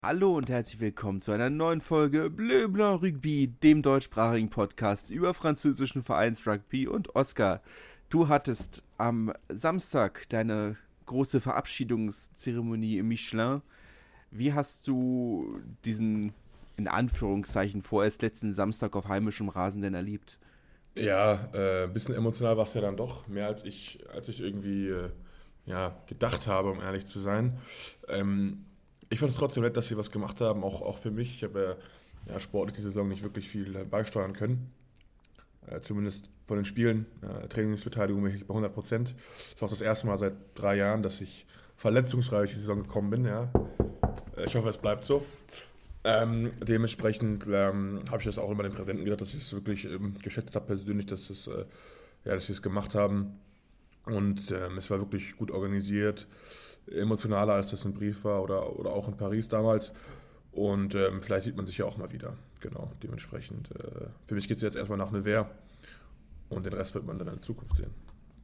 Hallo und herzlich willkommen zu einer neuen Folge Bleu Blanc Rugby, dem deutschsprachigen Podcast über französischen Vereinsrugby. Und Oskar, du hattest am Samstag deine große Verabschiedungszeremonie im Michelin. Wie hast du diesen, in Anführungszeichen, vorerst letzten Samstag auf heimischem Rasen denn erlebt? Ja, ein bisschen emotional war es ja dann doch, mehr als ich irgendwie ja, gedacht habe, um ehrlich zu sein. Ähm, Ich fand es trotzdem nett, dass sie was gemacht haben, auch für mich. Ich habe ja sportlich die Saison nicht wirklich viel beisteuern können, zumindest von den Spielen. Trainingsbeteiligung bin ich bei 100%. Das war auch das erste Mal seit 3 Jahren, dass ich verletzungsfrei durch die Saison gekommen bin. Ja. Ich hoffe, es bleibt so. Dementsprechend habe ich das auch immer den Präsenten gedacht, dass ich es wirklich geschätzt habe persönlich, dass wir es gemacht haben. Und es war wirklich gut organisiert, emotionaler als das ein Brief war oder auch in Paris damals. Und vielleicht sieht man sich ja auch mal wieder. Genau, dementsprechend. Für mich geht es jetzt erstmal nach Nevers und den Rest wird man dann in der Zukunft sehen.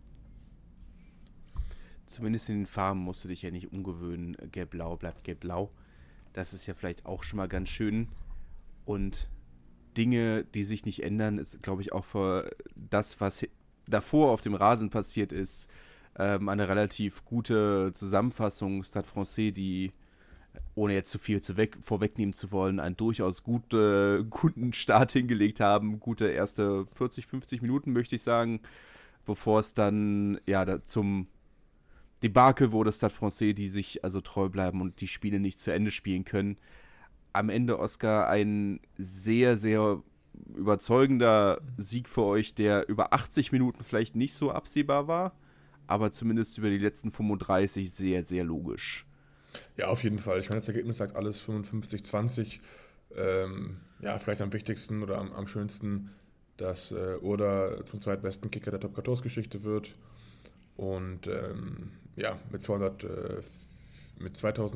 Zumindest in den Farben musst du dich ja nicht umgewöhnen. Gelb-blau bleibt gelb-blau. Das ist ja vielleicht auch schon mal ganz schön. Und Dinge, die sich nicht ändern, ist, glaube ich, auch für das, was davor auf dem Rasen passiert ist, eine relativ gute Zusammenfassung. Stade Francais, die, ohne jetzt zu viel vorwegnehmen zu wollen, einen durchaus guten Start hingelegt haben. Gute erste 40, 50 Minuten, möchte ich sagen, bevor es dann zum Debakel wurde, Stade Francais, die sich also treu bleiben und die Spiele nicht zu Ende spielen können. Am Ende, Oscar, ein sehr, sehr überzeugender Sieg für euch, der über 80 Minuten vielleicht nicht so absehbar war, aber zumindest über die letzten 35 sehr, sehr logisch. Ja, auf jeden Fall. Ich meine, das Ergebnis sagt alles 55-20. Ja, vielleicht am wichtigsten oder am schönsten, dass Urda zum zweitbesten Kicker der Top-14-Geschichte wird. Und ja, mit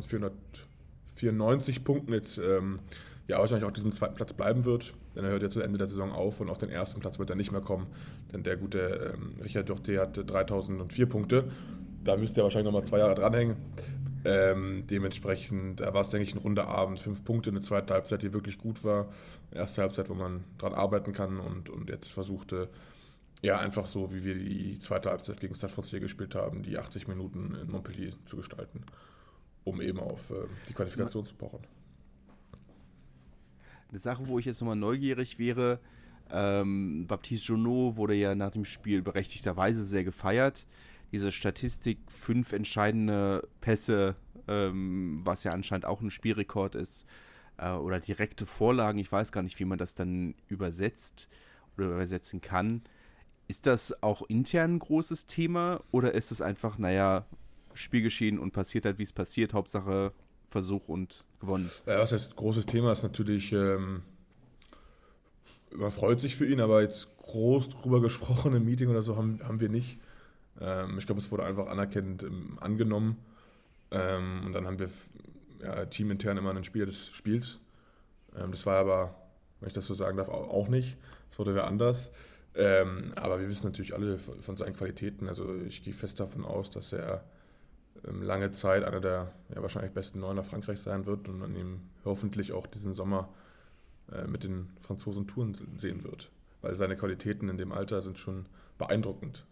2494 Punkten jetzt ja wahrscheinlich auf diesem zweiten Platz bleiben wird. Denn er hört ja zu Ende der Saison auf und auf den ersten Platz wird er nicht mehr kommen. Denn der gute Richard Dorté hat 3004 Punkte. Da müsste er wahrscheinlich nochmal 2 Jahre dranhängen. Dementsprechend war es, denke ich, ein runder Abend. 5 Punkte, eine zweite Halbzeit, die wirklich gut war. Eine erste Halbzeit, wo man dran arbeiten kann und jetzt versuchte, ja, einfach so, wie wir die zweite Halbzeit gegen Stade Franciais gespielt haben, die 80 Minuten in Montpellier zu gestalten, um eben auf die Qualifikation zu pochen. Eine Sache, wo ich jetzt nochmal neugierig wäre, Baptiste Jonot wurde ja nach dem Spiel berechtigterweise sehr gefeiert. Diese Statistik, 5 entscheidende Pässe, was ja anscheinend auch ein Spielrekord ist, oder direkte Vorlagen, ich weiß gar nicht, wie man das dann übersetzt oder übersetzen kann. Ist das auch intern ein großes Thema oder ist es einfach, naja, Spielgeschehen und passiert halt, wie es passiert, Hauptsache Versuch und gewonnen? Was heißt großes Thema ist natürlich, man freut sich für ihn, aber jetzt groß drüber gesprochen im Meeting oder so haben wir nicht. Ich glaube, es wurde einfach anerkennend angenommen. Und dann haben wir ja, teamintern immer einen Spieler des Spiels. Das war aber, wenn ich das so sagen darf, auch nicht. Das wurde wer anders. Aber wir wissen natürlich alle von seinen Qualitäten. Also ich gehe fest davon aus, dass er lange Zeit einer der ja, wahrscheinlich besten Neuner Frankreichs sein wird und man ihn hoffentlich auch diesen Sommer mit den Franzosen touren sehen wird. Weil seine Qualitäten in dem Alter sind schon beeindruckend.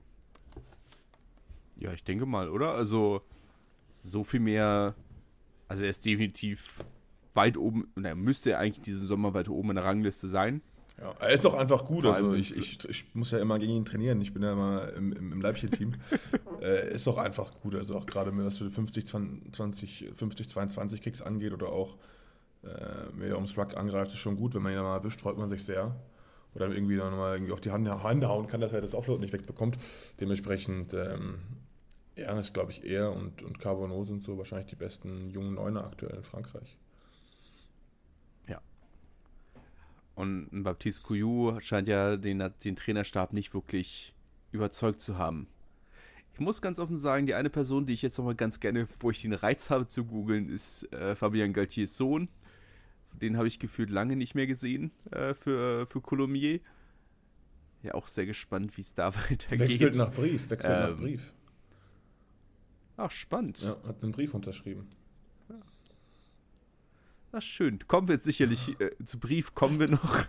Ja, ich denke mal, oder? Also, so viel mehr. Also, er ist definitiv weit oben. Und er müsste ja eigentlich diesen Sommer weiter oben in der Rangliste sein. Ja, er ist auch einfach gut. Vor Also allem, ich muss ja immer gegen ihn trainieren. Ich bin ja immer im Leibchen-Team. Ist auch einfach gut. Also auch gerade was für 50, 22 Kicks angeht oder auch wer ums Ruck angreift, ist schon gut. Wenn man ihn mal erwischt, freut man sich sehr. Oder irgendwie dann mal irgendwie auf die Hände hauen kann, dass er das Offload nicht wegbekommt. Dementsprechend, ja, das glaube ich er und Carbonneau sind so wahrscheinlich die besten jungen Neuner aktuell in Frankreich. ja. Und ein Baptiste Couillou scheint ja den Trainerstab nicht wirklich überzeugt zu haben. Ich muss ganz offen sagen, die eine Person, die ich jetzt nochmal ganz gerne, wo ich den Reiz habe zu googeln, ist Fabien Galtiers Sohn. Den habe ich gefühlt lange nicht mehr gesehen für Colomiers. Ja, auch sehr gespannt, wie es da weitergeht. Wechselt nach Brief. Ach, spannend. Ja, hat einen Brief unterschrieben. Das ist schön. Kommen wir jetzt sicherlich zu Brief, kommen wir noch.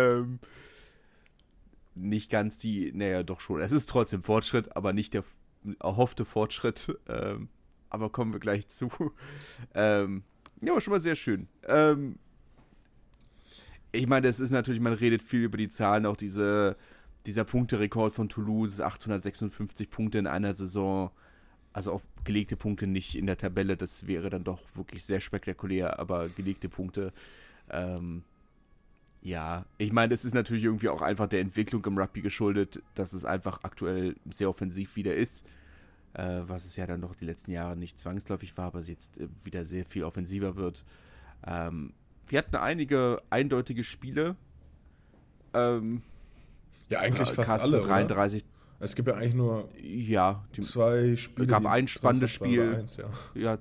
Nicht ganz naja, doch schon. Es ist trotzdem Fortschritt, aber nicht der erhoffte Fortschritt. Aber kommen wir gleich zu. Ja, aber schon mal sehr schön. Ich meine, es ist natürlich, man redet viel über die Zahlen, auch dieser Punkterekord von Toulouse, 856 Punkte in einer Saison. Also auf gelegte Punkte, nicht in der Tabelle, das wäre dann doch wirklich sehr spektakulär, aber gelegte Punkte, ja, ich meine, es ist natürlich irgendwie auch einfach der Entwicklung im Rugby geschuldet, dass es einfach aktuell sehr offensiv wieder ist, was es ja dann doch die letzten Jahre nicht zwangsläufig war, aber es jetzt wieder sehr viel offensiver wird. Wir hatten einige eindeutige Spiele. Ja, eigentlich fast alle, 33. Oder? Es gibt ja eigentlich nur 2 Spiele. Es gab ein spannendes Spiel. 1, ja.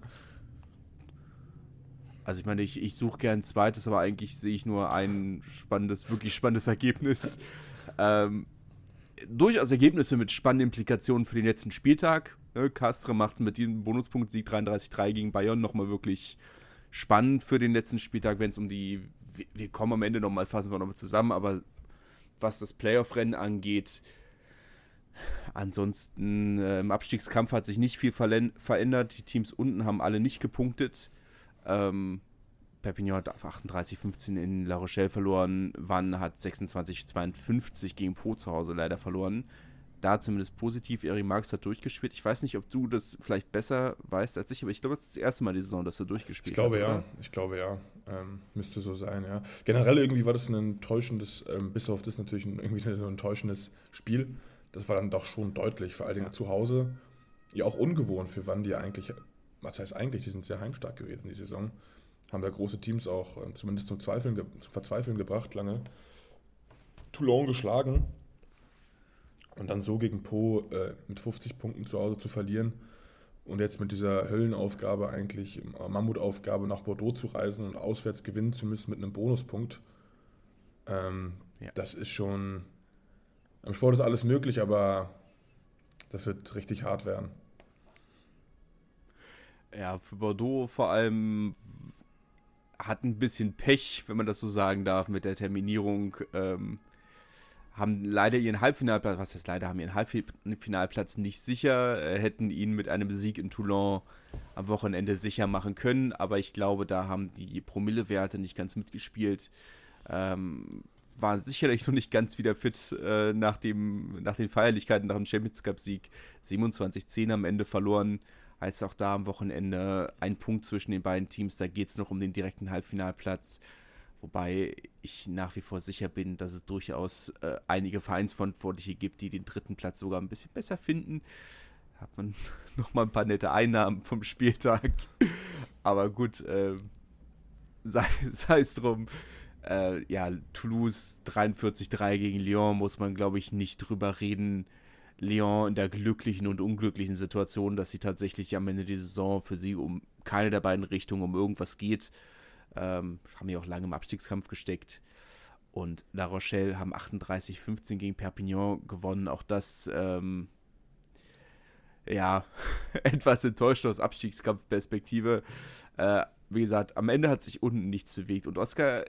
Also ich meine, ich suche gern ein zweites, aber eigentlich sehe ich nur ein wirklich spannendes Ergebnis. Durchaus Ergebnisse mit spannenden Implikationen für den letzten Spieltag. Castres macht es mit diesem Bonuspunkt-Sieg 33-3 gegen Bayonne nochmal wirklich spannend für den letzten Spieltag, wenn es um die, wir kommen am Ende nochmal, fassen wir nochmal zusammen, aber was das Playoff-Rennen angeht, ansonsten im Abstiegskampf hat sich nicht viel verändert. Die Teams unten haben alle nicht gepunktet. Perpignan hat auf 38-15 in La Rochelle verloren. Vannes hat 26-52 gegen Pau zu Hause leider verloren. Da zumindest positiv. Eric Marx hat durchgespielt. Ich weiß nicht, ob du das vielleicht besser weißt als ich, aber ich glaube, es ist das erste Mal die Saison, dass er durchgespielt hat. Ich glaube ja. Müsste so sein, ja. Generell irgendwie war das ein enttäuschendes, bis auf das natürlich irgendwie so ein enttäuschendes Spiel. Das war dann doch schon deutlich, vor allen Dingen zu Hause. Ja, auch ungewohnt für Vannes, die eigentlich, was heißt eigentlich, die sind sehr heimstark gewesen die Saison. Haben da große Teams auch zumindest zum Verzweifeln gebracht, lange. Toulon geschlagen. Und dann so gegen Pau mit 50 Punkten zu Hause zu verlieren und jetzt mit dieser Höllenaufgabe eigentlich, Mammutaufgabe nach Bordeaux zu reisen und auswärts gewinnen zu müssen mit einem Bonuspunkt, das ist schon, im Sport ist alles möglich, aber das wird richtig hart werden. Ja, für Bordeaux vor allem hat ein bisschen Pech, wenn man das so sagen darf, mit der Terminierung, haben leider ihren Halbfinalplatz, nicht sicher, hätten ihn mit einem Sieg in Toulon am Wochenende sicher machen können, aber ich glaube, da haben die Promillewerte nicht ganz mitgespielt, waren sicherlich noch nicht ganz wieder fit nach den Feierlichkeiten, nach dem Champions Cup Sieg, 27-10 am Ende verloren, als auch da am Wochenende ein Punkt zwischen den beiden Teams, da geht es noch um den direkten Halbfinalplatz. Wobei ich nach wie vor sicher bin, dass es durchaus einige Vereinsverantwortliche gibt, die den dritten Platz sogar ein bisschen besser finden. Hat man nochmal ein paar nette Einnahmen vom Spieltag. Aber gut, sei es drum. Toulouse 43-3 gegen Lyon, muss man, glaube ich, nicht drüber reden. Lyon in der glücklichen und unglücklichen Situation, dass sie tatsächlich am Ende der Saison für sie um keine der beiden Richtungen um irgendwas geht. Haben ja auch lange im Abstiegskampf gesteckt. Und La Rochelle haben 38-15 gegen Perpignan gewonnen. Auch das, etwas enttäuscht aus Abstiegskampfperspektive. Wie gesagt, am Ende hat sich unten nichts bewegt. Und Oscar,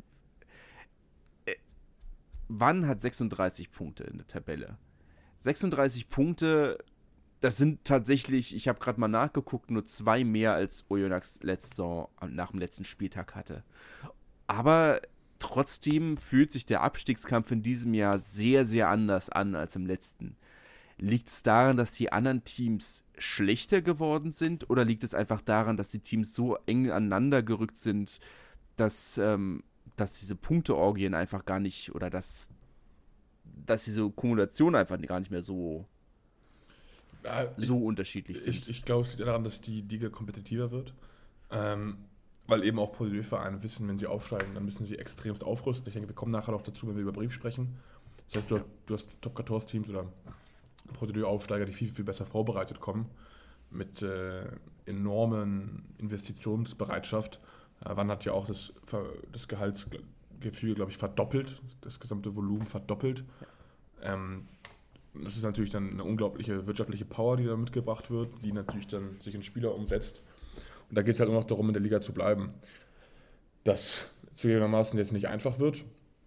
Vannes hat 36 Punkte in der Tabelle. 36 Punkte, das sind tatsächlich, ich habe gerade mal nachgeguckt, nur 2 mehr als Oyonnax letzte Saison nach dem letzten Spieltag hatte. Aber trotzdem fühlt sich der Abstiegskampf in diesem Jahr sehr, sehr anders an als im letzten. Liegt es daran, dass die anderen Teams schlechter geworden sind, oder liegt es einfach daran, dass die Teams so eng aneinander gerückt sind, dass diese Punkteorgien einfach gar nicht, oder dass diese Kumulation einfach gar nicht mehr so unterschiedlich sind? Ich glaube, es liegt daran, dass die Liga kompetitiver wird. Weil eben auch Vereine wissen, wenn sie aufsteigen, dann müssen sie extremst aufrüsten. Ich denke, wir kommen nachher noch dazu, wenn wir über Brief sprechen. Das heißt, du hast Top-14-Teams oder Aufsteiger, die viel, viel besser vorbereitet kommen, mit enormen Investitionsbereitschaft. Vannes hat ja auch das Gehaltsgefüge, glaube ich, verdoppelt, das gesamte Volumen verdoppelt. Das ist natürlich dann eine unglaubliche wirtschaftliche Power, die da mitgebracht wird, die natürlich dann sich in Spieler umsetzt. Und da geht es halt nur noch darum, in der Liga zu bleiben. das zugegebenermaßen jetzt nicht einfach wird.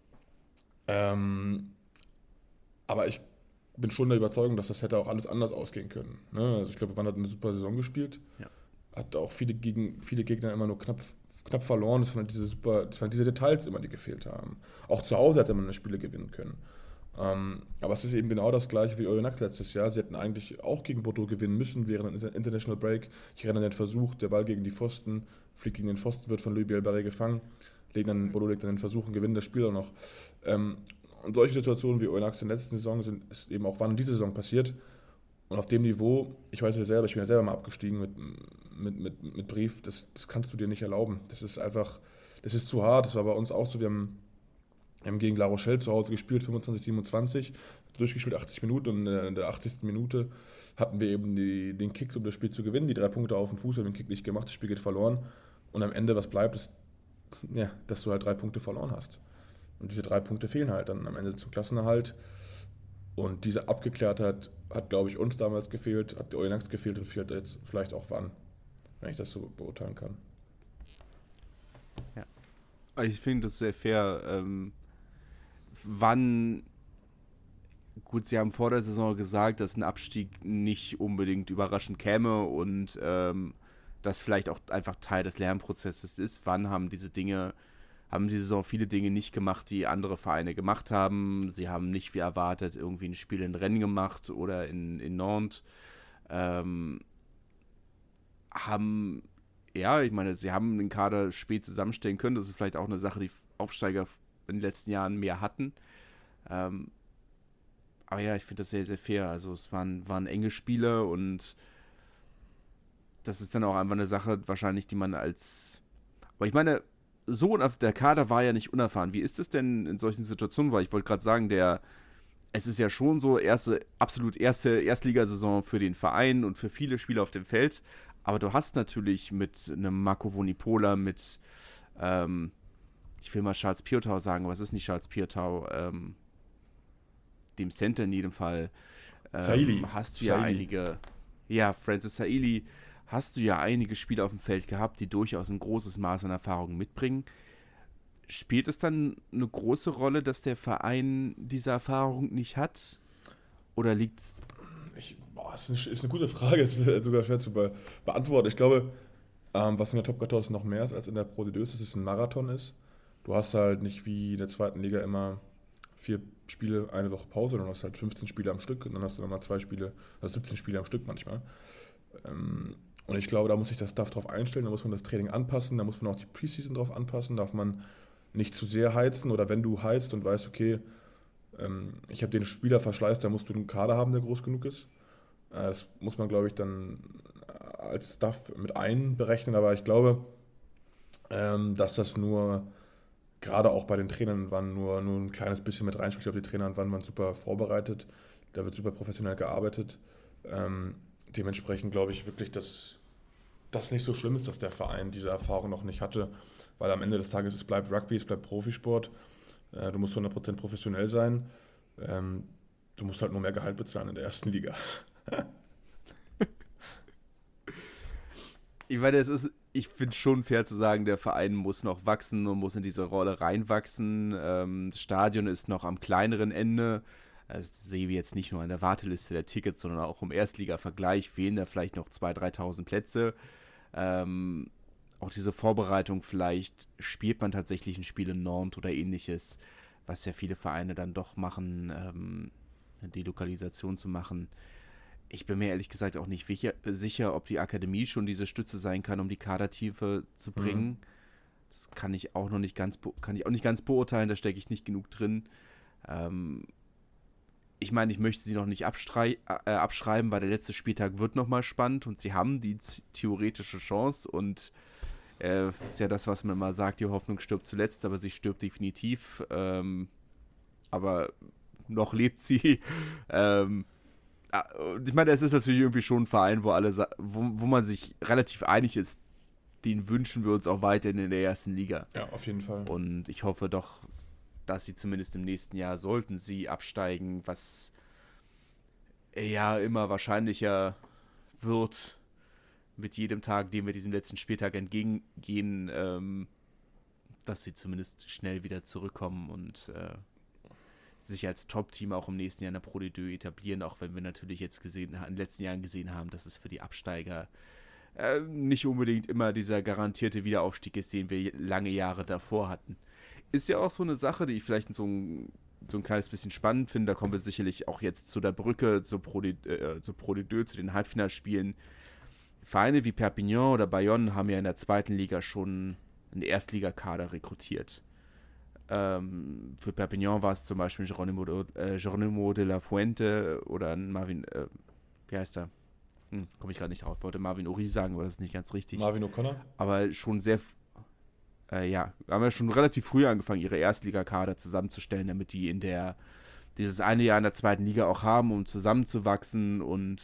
Ähm, aber ich bin schon der Überzeugung, dass das hätte auch alles anders ausgehen können. Ne? Also ich glaube, Wann hat eine super Saison gespielt, Ja. hat auch viele Gegner immer nur knapp verloren. Das waren diese Details immer, die gefehlt haben. Auch zu Hause hätte man das Spiele gewinnen können. Aber es ist eben genau das gleiche wie Oyonnax letztes Jahr. Sie hätten eigentlich auch gegen Bordeaux gewinnen müssen während dem International Break. Ich erinnere an den Versuch, der Ball gegen die Pfosten, fliegt gegen den Pfosten, wird von Louis Bielbarré gefangen. Bordeaux legt dann den Versuch und gewinnt das Spiel auch noch. Und solche Situationen wie Oyonnax in der letzten Saison ist eben auch wann in dieser Saison passiert. Und auf dem Niveau, ich weiß ja selber, ich bin ja selber mal abgestiegen mit Brief, das kannst du dir nicht erlauben. Das ist einfach, das ist zu hart. Das war bei uns auch so. Wir haben gegen La Rochelle zu Hause gespielt, 25-27, durchgespielt 80 Minuten und in der 80. Minute hatten wir eben den Kick, um das Spiel zu gewinnen. Die 3 Punkte auf dem Fuß, haben den Kick nicht gemacht, das Spiel geht verloren. Und am Ende, was bleibt, ist, ja, dass du halt 3 Punkte verloren hast. Und diese 3 Punkte fehlen halt dann am Ende zum Klassenerhalt. Und diese Abgeklärtheit hat, glaube ich, uns damals gefehlt, hat der Oyonnax gefehlt und fehlt jetzt vielleicht auch wann, wenn ich das so beurteilen kann. Ja. Ich finde das sehr fair. Wann, gut, sie haben vor der Saison gesagt, dass ein Abstieg nicht unbedingt überraschend käme und das vielleicht auch einfach Teil des Lernprozesses ist. Wann haben die Saison viele Dinge nicht gemacht, die andere Vereine gemacht haben. Sie haben nicht wie erwartet irgendwie ein Spiel in Rennes gemacht oder in Nantes. Ich meine, sie haben den Kader spät zusammenstellen können. Das ist vielleicht auch eine Sache, die Aufsteiger in den letzten Jahren mehr hatten. Aber ja, ich finde das sehr, sehr fair. Also es waren enge Spiele und das ist dann auch einfach eine Sache wahrscheinlich, die man aber ich meine, der Kader war ja nicht unerfahren. Wie ist es denn in solchen Situationen? Weil ich wollte gerade sagen, es ist ja schon so absolut erste Erstligasaison für den Verein und für viele Spieler auf dem Feld. Aber du hast natürlich mit einem Marco Vunipola, ich will mal Charles Piutau sagen, aber es ist nicht Charles Piutau, dem Center in jedem Fall, hast du ja einige, Francis Saili, hast du ja einige Spieler auf dem Feld gehabt, die durchaus ein großes Maß an Erfahrung mitbringen. Spielt es dann eine große Rolle, dass der Verein diese Erfahrung nicht hat? Oder liegt es... Ist eine gute Frage, ist sogar schwer zu beantworten. Ich glaube, was in der Top 14 noch mehr ist als in der Pro D2 ist, dass es ein Marathon ist. Du hast halt nicht wie in der zweiten Liga immer 4 Spiele, eine Woche Pause, sondern du hast halt 15 Spiele am Stück und dann hast du nochmal 2 Spiele, also 17 Spiele am Stück manchmal. Und ich glaube, da muss sich das Staff drauf einstellen, da muss man das Training anpassen, da muss man auch die Preseason drauf anpassen, darf man nicht zu sehr heizen oder wenn du heizt und weißt, okay, ich habe den Spielerverschleiß, da musst du einen Kader haben, der groß genug ist. Das muss man, glaube ich, dann als Staff mit einberechnen, aber ich glaube, dass das nur, gerade auch bei den Trainern, waren nur ein kleines bisschen mit reinspielt. Ich glaube, die Trainer waren super vorbereitet, da wird super professionell gearbeitet. Dementsprechend glaube ich wirklich, dass das nicht so schlimm ist, dass der Verein diese Erfahrung noch nicht hatte, weil am Ende des Tages es bleibt Rugby, es bleibt Profisport. Du musst 100% professionell sein. Du musst halt nur mehr Gehalt bezahlen in der ersten Liga. Ich meine, ich finde schon fair zu sagen, der Verein muss noch wachsen und muss in diese Rolle reinwachsen. Das Stadion ist noch am kleineren Ende. Das sehen wir jetzt nicht nur an der Warteliste der Tickets, sondern auch im Erstliga-Vergleich fehlen da vielleicht noch 2.000, 3.000 Plätze. Auch diese Vorbereitung, vielleicht spielt man tatsächlich ein Spiel in Nantes oder ähnliches, was ja viele Vereine dann doch machen, eine Delokalisation zu machen. Ich bin mir ehrlich gesagt auch nicht sicher, ob die Akademie schon diese Stütze sein kann, um die Kadertiefe zu bringen. Das kann ich auch nicht ganz beurteilen, da stecke ich nicht genug drin. Ich meine, ich möchte sie noch nicht abschreiben, weil der letzte Spieltag wird nochmal spannend und sie haben die theoretische Chance und ist ja das, was man immer sagt, die Hoffnung stirbt zuletzt, aber sie stirbt definitiv. Aber noch lebt sie. Ich meine, es ist natürlich irgendwie schon ein Verein, wo man sich relativ einig ist, den wünschen wir uns auch weiterhin in der ersten Liga. Ja, auf jeden Fall. Und ich hoffe doch, dass sie zumindest im nächsten Jahr, sollten sie absteigen, was ja immer wahrscheinlicher wird mit jedem Tag, dem wir diesem letzten Spieltag entgegengehen, dass sie zumindest schnell wieder zurückkommen und sich als Top-Team auch im nächsten Jahr in der Pro D2 etablieren, auch wenn wir natürlich jetzt in den letzten Jahren gesehen haben, dass es für die Absteiger nicht unbedingt immer dieser garantierte Wiederaufstieg ist, den wir lange Jahre davor hatten. Ist ja auch so eine Sache, die ich vielleicht so ein kleines bisschen spannend finde. Da kommen wir sicherlich auch jetzt zu der Brücke, zur Pro D2, zu den Halbfinalspielen. Vereine wie Perpignan oder Bayonne haben ja in der zweiten Liga schon einen Erstligakader rekrutiert. Für Perpignan war es zum Beispiel Geronimo de la Fuente oder Marvin, wie heißt er? Komme ich gerade nicht drauf. Ich wollte Marvin Uri sagen, aber das ist nicht ganz richtig. Marvin O'Connor? Aber schon sehr, haben ja schon relativ früh angefangen, ihre Erstligakader zusammenzustellen, damit die dieses eine Jahr in der zweiten Liga auch haben, um zusammenzuwachsen und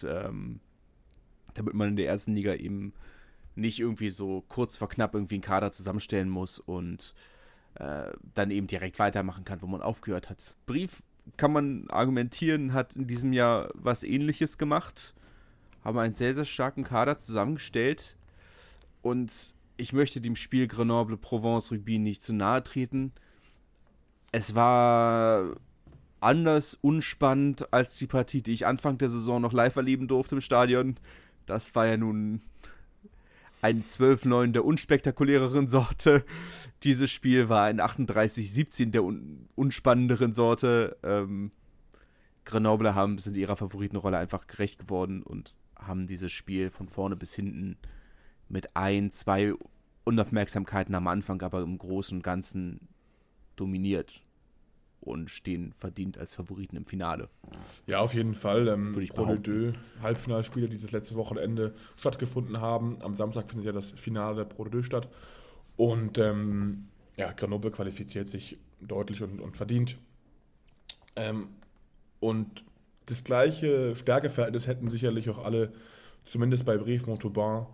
damit man in der ersten Liga eben nicht irgendwie so kurz vor knapp irgendwie einen Kader zusammenstellen muss und dann eben direkt weitermachen kann, wo man aufgehört hat. Brief, kann man argumentieren, hat in diesem Jahr was Ähnliches gemacht, haben einen sehr, sehr starken Kader zusammengestellt und ich möchte dem Spiel Grenoble-Provence-Rugby nicht zu nahe treten. Es war anders unspannend als die Partie, die ich Anfang der Saison noch live erleben durfte im Stadion. Das war ja nun ein 12-9 der unspektakuläreren Sorte. Dieses Spiel war ein 38-17 der unspannenderen Sorte. Grenoble sind ihrer Favoritenrolle einfach gerecht geworden und haben dieses Spiel von vorne bis hinten mit 2 Unaufmerksamkeiten am Anfang, aber im Großen und Ganzen dominiert und stehen verdient als Favoriten im Finale. Ja, auf jeden Fall. Pro D2 Halbfinalspiele, die das letzte Wochenende stattgefunden haben. Am Samstag findet ja das Finale der Pro D2 statt. Und Grenoble qualifiziert sich deutlich und verdient. Und das gleiche Stärkeverhältnis hätten sicherlich auch alle, zumindest bei Brive Montauban,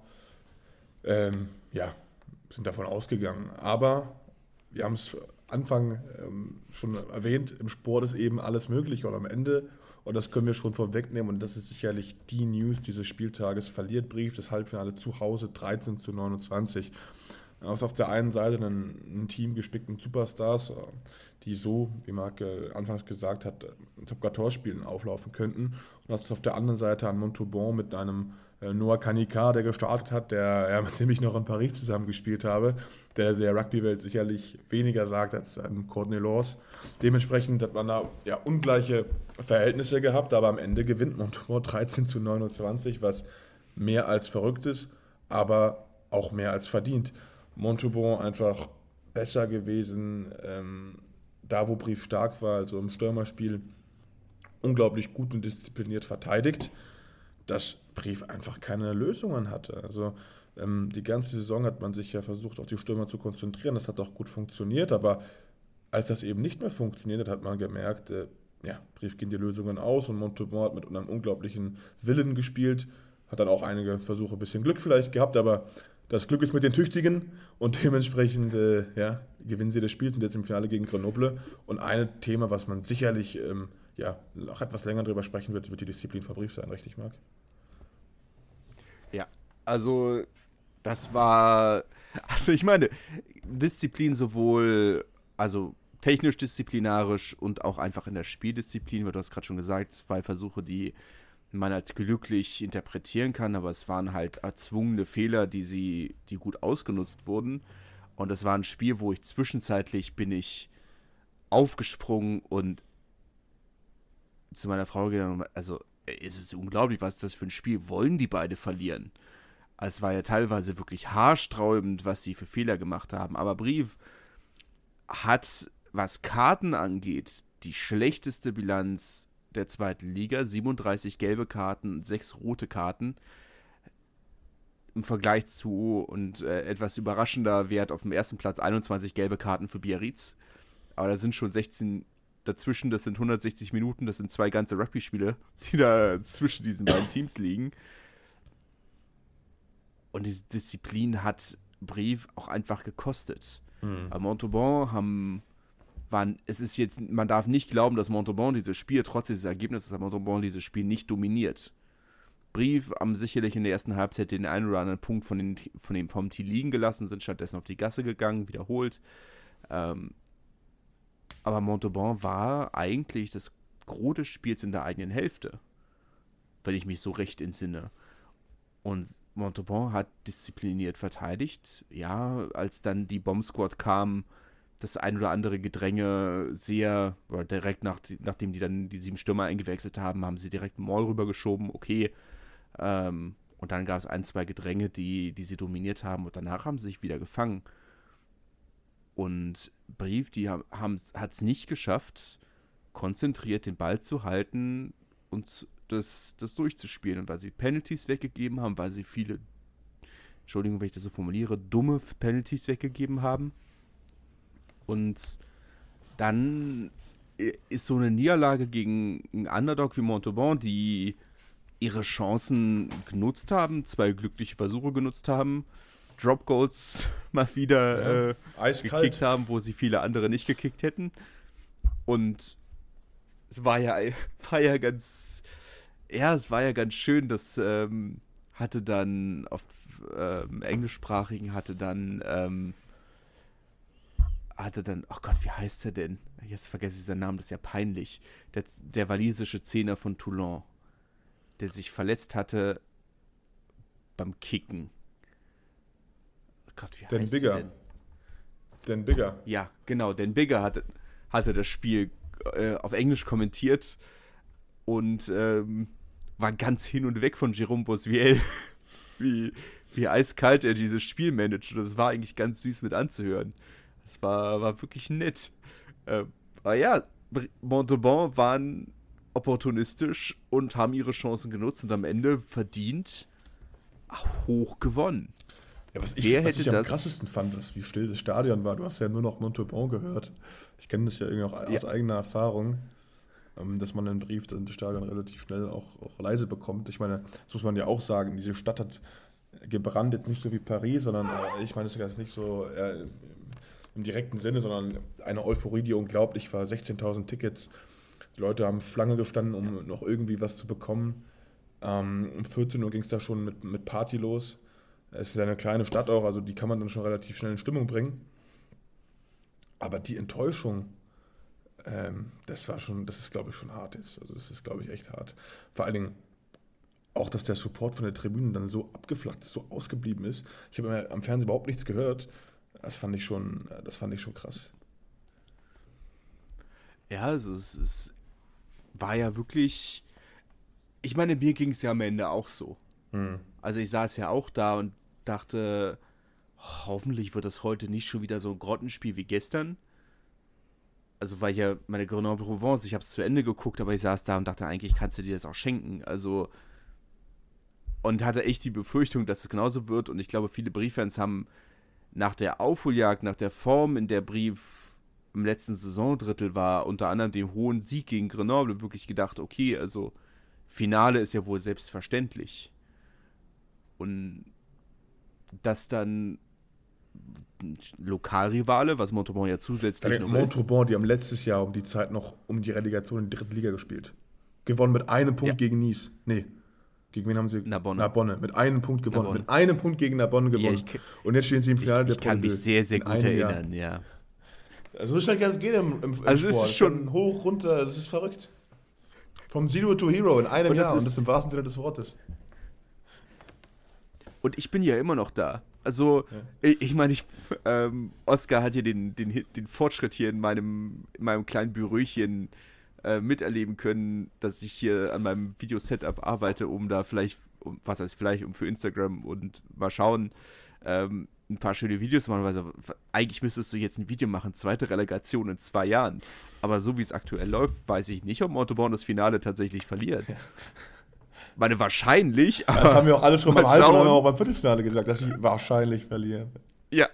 sind davon ausgegangen. Aber wir haben es Anfang schon erwähnt, im Sport ist eben alles möglich und am Ende, und das können wir schon vorwegnehmen, und das ist sicherlich die News dieses Spieltages, verliert Brief das Halbfinale zu Hause 13-29. Also auf der einen Seite ein Team gespickt mit Superstars, die so, wie Marc anfangs gesagt hat, Top-14-Spielen auflaufen könnten. Und das auf der anderen Seite an Montauban mit einem Noah Kanikar, der gestartet hat, mit dem ich noch in Paris zusammen gespielt habe, der Rugby-Welt sicherlich weniger sagt als Courtney Laws. Dementsprechend hat man da ungleiche Verhältnisse gehabt, aber am Ende gewinnt Montauban 13-29, was mehr als verrückt ist, aber auch mehr als verdient. Montauban einfach besser gewesen, da wo Brief stark war, also im Stürmerspiel unglaublich gut und diszipliniert verteidigt, dass Brief einfach keine Lösungen hatte. Also die ganze Saison hat man sich ja versucht, auf die Stürmer zu konzentrieren. Das hat auch gut funktioniert, aber als das eben nicht mehr funktioniert hat, hat man gemerkt, Brief gehen die Lösungen aus und Montauban hat mit einem unglaublichen Willen gespielt, hat dann auch einige Versuche, ein bisschen Glück vielleicht gehabt, aber das Glück ist mit den Tüchtigen und dementsprechend gewinnen sie das Spiel, sind jetzt im Finale gegen Grenoble. Und ein Thema, was man sicherlich auch etwas länger drüber sprechen wird, wird die Disziplin von Brief sein, richtig, Marc? Ja, also das war, ich meine, Disziplin sowohl, also technisch disziplinarisch und auch einfach in der Spieldisziplin, weil du hast gerade schon gesagt, 2 Versuche, die man als glücklich interpretieren kann, aber es waren halt erzwungene Fehler, die gut ausgenutzt wurden. Und es war ein Spiel, wo ich zwischenzeitlich bin ich aufgesprungen und zu meiner Frau gegangen, also es ist unglaublich, was ist das für ein Spiel, wollen die beide verlieren? Es war ja teilweise wirklich haarsträubend, was sie für Fehler gemacht haben, aber Brief hat, was Karten angeht, die schlechteste Bilanz der zweiten Liga, 37 gelbe Karten, 6 rote Karten, im Vergleich zu, und etwas überraschender Wert auf dem ersten Platz, 21 gelbe Karten für Biarritz, aber da sind schon 16 dazwischen, das sind 160 Minuten, das sind 2 ganze Rugby-Spiele, die da zwischen diesen beiden Teams liegen. Und diese Disziplin hat Brief auch einfach gekostet. Montauban man darf nicht glauben, dass Montauban dieses Spiel, trotz dieses Ergebnisses, Montauban dieses Spiel nicht dominiert. Brief haben sicherlich in der ersten Halbzeit den einen oder anderen Punkt vom Tee liegen gelassen, sind stattdessen auf die Gasse gegangen, wiederholt. Aber Montauban war eigentlich das Gros des Spiels in der eigenen Hälfte, wenn ich mich so recht entsinne. Und Montauban hat diszipliniert verteidigt. Ja, als dann die Bomb Squad kam, das ein oder andere Gedränge oder direkt nachdem die dann die 7 Stürmer eingewechselt haben, haben sie direkt einen Maul rübergeschoben, okay. Und dann gab es 1, 2 Gedränge, die sie dominiert haben und danach haben sie sich wieder gefangen. Und Brive, hat es nicht geschafft, konzentriert den Ball zu halten und das durchzuspielen. Und weil sie Penalties weggegeben haben, weil sie viele, Entschuldigung, wenn ich das so formuliere, dumme Penalties weggegeben haben. Und dann ist so eine Niederlage gegen einen Underdog wie Montauban, die ihre Chancen genutzt haben, 2 glückliche Versuche genutzt haben, Drop Goals mal wieder gekickt haben, wo sie viele andere nicht gekickt hätten. Und es war ja ganz schön, dass hatte dann auf englischsprachigen oh Gott, wie heißt der denn? Jetzt vergesse ich seinen Namen, das ist ja peinlich. Der walisische Zehner von Toulon, der sich verletzt hatte beim Kicken. Oh Gott, wie heißt der denn? Dan Bigger. Ja, genau, Dan Bigger hatte das Spiel auf Englisch kommentiert und war ganz hin und weg von Jérôme Bossuel, wie eiskalt er dieses Spiel managt. Und das war eigentlich ganz süß mit anzuhören. Das war wirklich nett. Aber ja, Montauban waren opportunistisch und haben ihre Chancen genutzt und am Ende verdient hoch gewonnen. Ja, was ich am krassesten fand, ist, wie still das Stadion war. Du hast ja nur noch Montauban gehört. Ich kenne das ja irgendwie auch aus eigener Erfahrung, dass man einen Brief das Stadion relativ schnell auch leise bekommt. Ich meine, das muss man ja auch sagen, diese Stadt hat gebrannt, jetzt nicht so wie Paris, sondern ich meine, es ist jetzt nicht so im direkten Sinne, sondern eine Euphorie, die unglaublich war. 16.000 Tickets. Die Leute haben Schlange gestanden, um noch irgendwie was zu bekommen. Um 14 Uhr ging es da schon mit Party los. Es ist ja eine kleine Stadt auch, also die kann man dann schon relativ schnell in Stimmung bringen. Aber die Enttäuschung, das ist, glaube ich, schon hart ist. Also das ist, glaube ich, echt hart. Vor allen Dingen auch, dass der Support von der Tribüne dann so abgeflacht ist, so ausgeblieben ist. Ich habe am Fernsehen überhaupt nichts gehört. Das fand ich schon krass. Ja, also es war ja wirklich, ich meine, mir ging es ja am Ende auch so. Also ich saß ja auch da und dachte, hoffentlich wird das heute nicht schon wieder so ein Grottenspiel wie gestern. Also weil ja meine Grenoble Provence, ich habe es zu Ende geguckt, aber ich saß da und dachte, eigentlich kannst du dir das auch schenken. Also und hatte echt die Befürchtung, dass es genauso wird. Und ich glaube, viele Brief-Fans haben nach der Aufholjagd, nach der Form, in der Brief im letzten Saisondrittel war, unter anderem dem hohen Sieg gegen Grenoble, wirklich gedacht, okay, also Finale ist ja wohl selbstverständlich. Und dass dann Lokalrivale, was Montauban ja zusätzlich noch ist. Montauban, die haben letztes Jahr um die Zeit noch um die Relegation in die 3. Liga gespielt. Gewonnen mit einem Punkt gegen Nice. Nee. Gegen wen haben sie? Narbonne. Mit einem Punkt gewonnen. Narbonne. Mit einem Punkt gegen Narbonne gewonnen. Ja, und jetzt stehen sie im Finale der Pro League. Ich kann mich sehr, sehr gut erinnern, ja. Also so schnell kann es gehen im also Sport. Es ist schon hoch, runter, das ist verrückt. Vom Zero to Hero in einem Jahr und das im wahrsten Sinne des Wortes. Und ich bin ja immer noch da. Also, ich meine, Oscar hat hier den Fortschritt hier in meinem kleinen Büröchen miterleben können, dass ich hier an meinem Video-Setup arbeite, um da vielleicht um für Instagram und mal schauen, ein paar schöne Videos machen. Also, eigentlich müsstest du jetzt ein Video machen, 2. Relegation in 2 Jahren. Aber so wie es aktuell läuft, weiß ich nicht, ob Montauban das Finale tatsächlich verliert. Ja. Ich meine, wahrscheinlich, aber das haben wir auch alle schon beim Halbfinale und auch beim Viertelfinale gesagt, dass sie wahrscheinlich verlieren. Ja.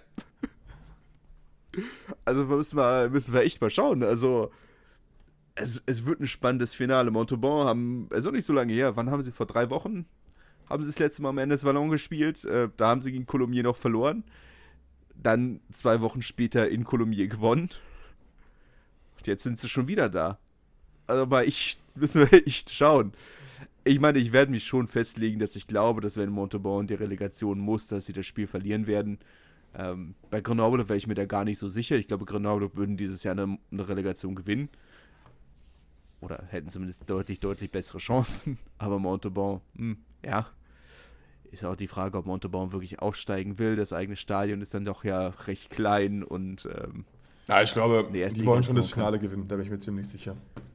Also müssen wir echt mal schauen. Also es wird ein spannendes Finale. Montauban ist noch nicht so lange her. Wann haben sie? Vor 3 Wochen haben sie das letzte Mal am Ende des Wallon gespielt. Da haben sie gegen Colomiers noch verloren. Dann 2 Wochen später in Colomiers gewonnen. Und jetzt sind sie schon wieder da. Also müssen wir echt schauen. Ich meine, ich werde mich schon festlegen, dass ich glaube, dass wenn Montauban die Relegation muss, dass sie das Spiel verlieren werden. Bei Grenoble wäre ich mir da gar nicht so sicher. Ich glaube, Grenoble würden dieses Jahr eine Relegation gewinnen. Oder hätten zumindest deutlich, deutlich bessere Chancen. Aber Montauban, ja, ist auch die Frage, ob Montauban wirklich aufsteigen will. Das eigene Stadion ist dann doch ja recht klein und Ja, ich glaube, die die wollen schon das Finale gewinnen, da bin ich mir ziemlich sicher.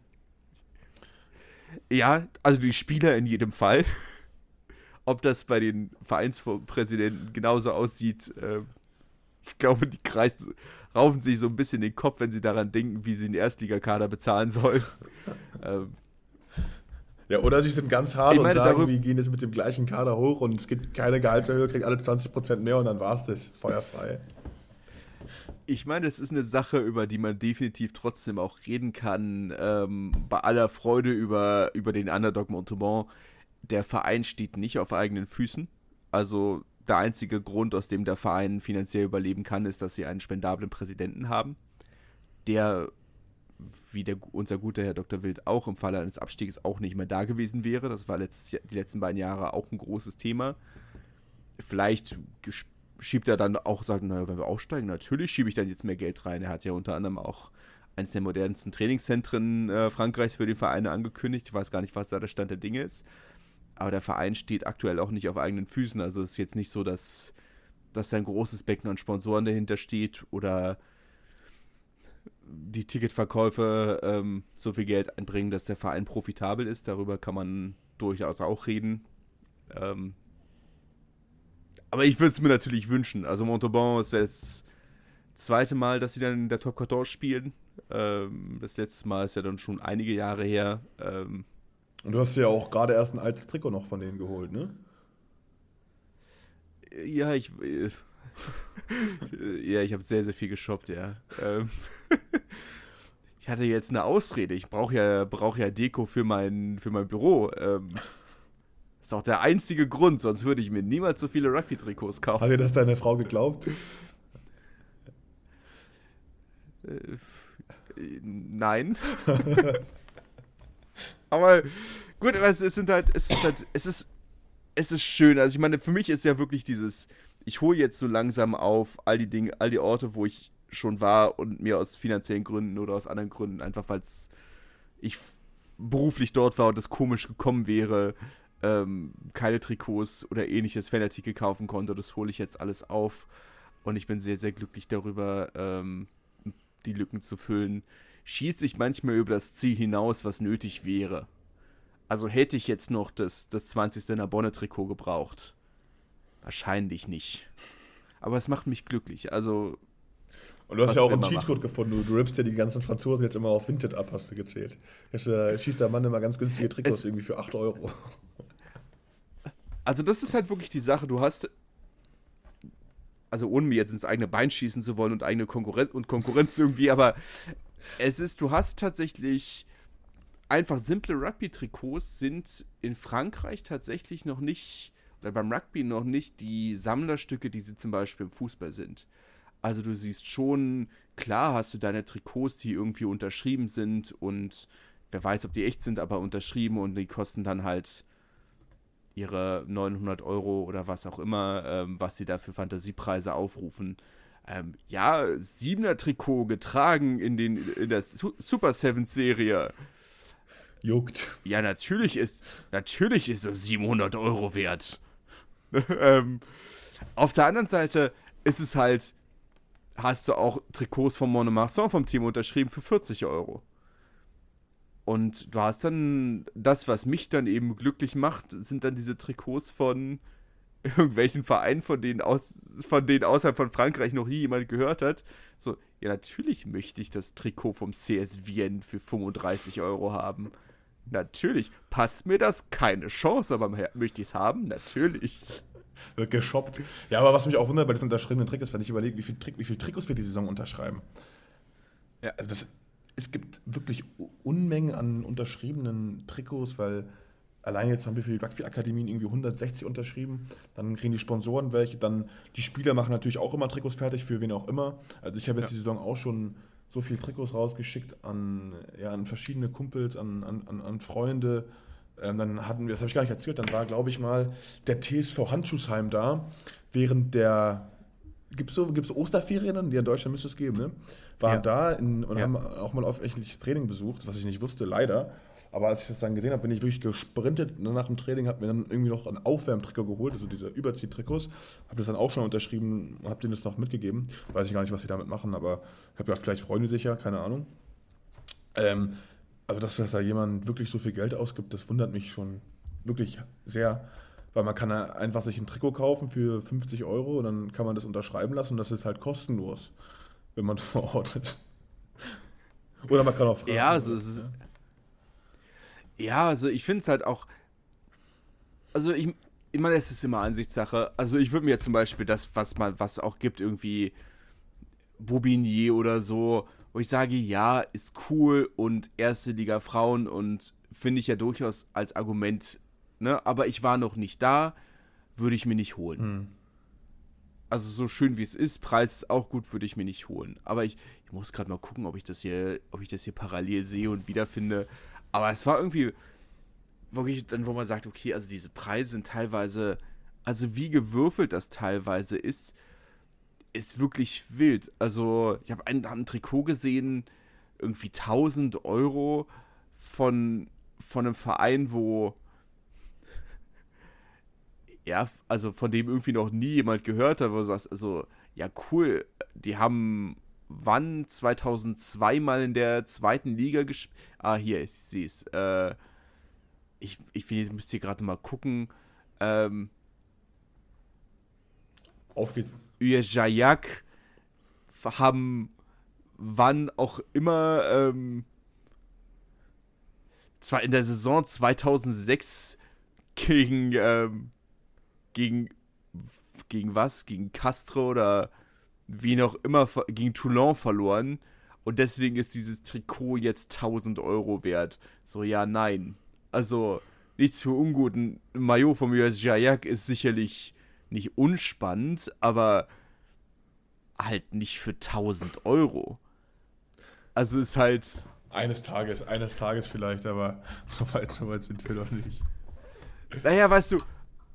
Ja, also die Spieler in jedem Fall. Ob das bei den Vereinspräsidenten genauso aussieht, ich glaube, die raufen sich so ein bisschen den Kopf, wenn sie daran denken, wie sie den Erstligakader bezahlen sollen. Ja, oder sie sind ganz hart und sagen, wir gehen jetzt mit dem gleichen Kader hoch und es gibt keine Gehaltserhöhung, kriegt alle 20% mehr und dann war's das. Feuerfrei. Ich meine, es ist eine Sache, über die man definitiv trotzdem auch reden kann, bei aller Freude über den Underdog Montauban. Der Verein steht nicht auf eigenen Füßen. Also der einzige Grund, aus dem der Verein finanziell überleben kann, ist, dass sie einen spendablen Präsidenten haben, der, wie unser guter Herr Dr. Wild auch im Falle eines Abstiegs auch nicht mehr da gewesen wäre. Das war die letzten beiden Jahre auch ein großes Thema. Vielleicht schiebt er dann auch, sagt, naja, wenn wir aufsteigen, natürlich schiebe ich dann jetzt mehr Geld rein. Er hat ja unter anderem auch eines der modernsten Trainingszentren Frankreichs für die Vereine angekündigt. Ich weiß gar nicht, was da der Stand der Dinge ist. Aber der Verein steht aktuell auch nicht auf eigenen Füßen. Also es ist jetzt nicht so, dass da ein großes Becken an Sponsoren dahinter steht oder die Ticketverkäufe so viel Geld einbringen, dass der Verein profitabel ist. Darüber kann man durchaus auch reden. Aber ich würde es mir natürlich wünschen. Also Montauban, es wäre das zweite Mal, dass sie dann in der Top 14 spielen. Das letzte Mal ist ja dann schon einige Jahre her. Und du hast ja auch gerade erst ein altes Trikot noch von denen geholt, ne? Ja, ich habe sehr, sehr viel geshoppt, ja. Ich hatte jetzt eine Ausrede. Ich brauche ja Deko für mein Büro. Das ist auch der einzige Grund, sonst würde ich mir niemals so viele Rugby-Trikots kaufen. Hat dir das deine Frau geglaubt? Nein. Aber gut, es ist schön. Also ich meine, für mich ist ja wirklich dieses, ich hole jetzt so langsam auf all die Orte, wo ich schon war und mir aus finanziellen Gründen oder aus anderen Gründen, einfach weil ich beruflich dort war und es komisch gekommen wäre, keine Trikots oder ähnliches Fanartikel kaufen konnte. Das hole ich jetzt alles auf und ich bin sehr, sehr glücklich darüber, die Lücken zu füllen. Schieße ich manchmal über das Ziel hinaus, was nötig wäre. Also hätte ich jetzt noch das 20. Narbonne-Trikot gebraucht? Wahrscheinlich nicht. Aber es macht mich glücklich. Also. Und du hast ja auch einen Cheatcode gefunden. Du rippst ja die ganzen Franzosen jetzt immer auf Vinted ab, hast du gezählt. Schießt der Mann immer ganz günstige Trikots irgendwie für 8 Euro. Also das ist halt wirklich die Sache. Du hast, also ohne mir jetzt ins eigene Bein schießen zu wollen und eigene Konkurrenz irgendwie, aber du hast tatsächlich einfach simple Rugby-Trikots sind in Frankreich tatsächlich noch nicht, oder beim Rugby noch nicht die Sammlerstücke, die sie zum Beispiel im Fußball sind. Also du siehst schon, klar hast du deine Trikots, die irgendwie unterschrieben sind und wer weiß, ob die echt sind, aber unterschrieben und die kosten dann halt ihre 900 Euro oder was auch immer, was sie da für Fantasiepreise aufrufen. Ja, 7er Trikot getragen in der Super Sevens Serie. Juckt. Ja, natürlich ist es 700 Euro wert. Auf der anderen Seite ist es halt, hast du auch Trikots von Mont-de-Marsan vom Team unterschrieben für 40 Euro. Und du hast dann, das, was mich dann eben glücklich macht, sind dann diese Trikots von irgendwelchen Vereinen, von denen außerhalb von Frankreich noch nie jemand gehört hat. So, ja, natürlich möchte ich das Trikot vom CS Vienne für 35 Euro haben. Natürlich. Passt mir das? Keine Chance, aber möchte ich es haben? Natürlich. Wird geshoppt. Ja, aber was mich auch wundert bei diesen unterschriebenen Trikots, wenn ich überlege, wie viel Trikots wir die Saison unterschreiben. Ja, also es gibt wirklich Unmengen an unterschriebenen Trikots, weil allein jetzt haben wir für die Rugby-Akademien irgendwie 160 unterschrieben, dann kriegen die Sponsoren welche, dann die Spieler machen natürlich auch immer Trikots fertig, für wen auch immer. Also ich habe jetzt die Saison auch schon so viele Trikots rausgeschickt an verschiedene Kumpels, an Freunde. Dann hatten wir, das habe ich gar nicht erzählt, dann war, glaube ich mal, der TSV Handschuhsheim da, während der gibt's Osterferien, die in Deutschland müsste es geben, ne? Waren Ja. da und Ja. haben auch mal öffentliches Training besucht, was ich nicht wusste, leider. Aber als ich das dann gesehen habe, bin ich wirklich gesprintet nach dem Training, habe mir dann irgendwie noch ein Aufwärmtrikot geholt, also diese Überziehtrikots, habe das dann auch schon unterschrieben, habe denen das noch mitgegeben. Weiß ich gar nicht, was sie damit machen, aber ich habe gedacht, vielleicht freuen die sich ja, keine Ahnung. Also, dass da jemand wirklich so viel Geld ausgibt, das wundert mich schon wirklich sehr. Weil man kann ja einfach sich ein Trikot kaufen für 50 Euro und dann kann man das unterschreiben lassen und das ist halt kostenlos, wenn man vor Ort ist. Oder man kann auch fragen. Ja, also es ist, Ja. ja, also ich finde es halt auch, also ich meine, es ist immer Ansichtssache. Also ich würde mir zum Beispiel das, was auch gibt, irgendwie Bobigny oder so, wo ich sage, ja, ist cool und erste Liga Frauen und finde ich ja durchaus als Argument, ne, aber ich war noch nicht da, würde ich mir nicht holen. Also so schön wie es ist, Preis ist auch gut, würde ich mir nicht holen. Aber ich muss gerade mal gucken, ob ich das hier parallel sehe und wiederfinde. Aber es war irgendwie wirklich dann, wo man sagt, okay, also diese Preise sind teilweise, also wie gewürfelt das teilweise ist wirklich wild. Also ich habe ein Trikot gesehen, irgendwie 1.000 € von einem Verein, wo, ja, also von dem irgendwie noch nie jemand gehört hat, wo du sagst, also, ja, cool, die haben wann 2002 mal in der zweiten Liga gespielt. Ah, hier, ich sehe es. Ich müsste hier gerade mal gucken. Auf geht's. Ujajak haben wann auch immer zwar in der Saison 2006 gegen was? Gegen Castro oder wen auch immer, gegen Toulon verloren. Und deswegen ist dieses Trikot jetzt 1.000 € wert. So, ja, nein. Also, nichts für ungut. Ein Maillot vom US Jayak ist sicherlich nicht unspannend, aber halt nicht für 1.000 €. Also ist halt, Eines Tages vielleicht, aber so weit sind wir doch nicht. naja, weißt du,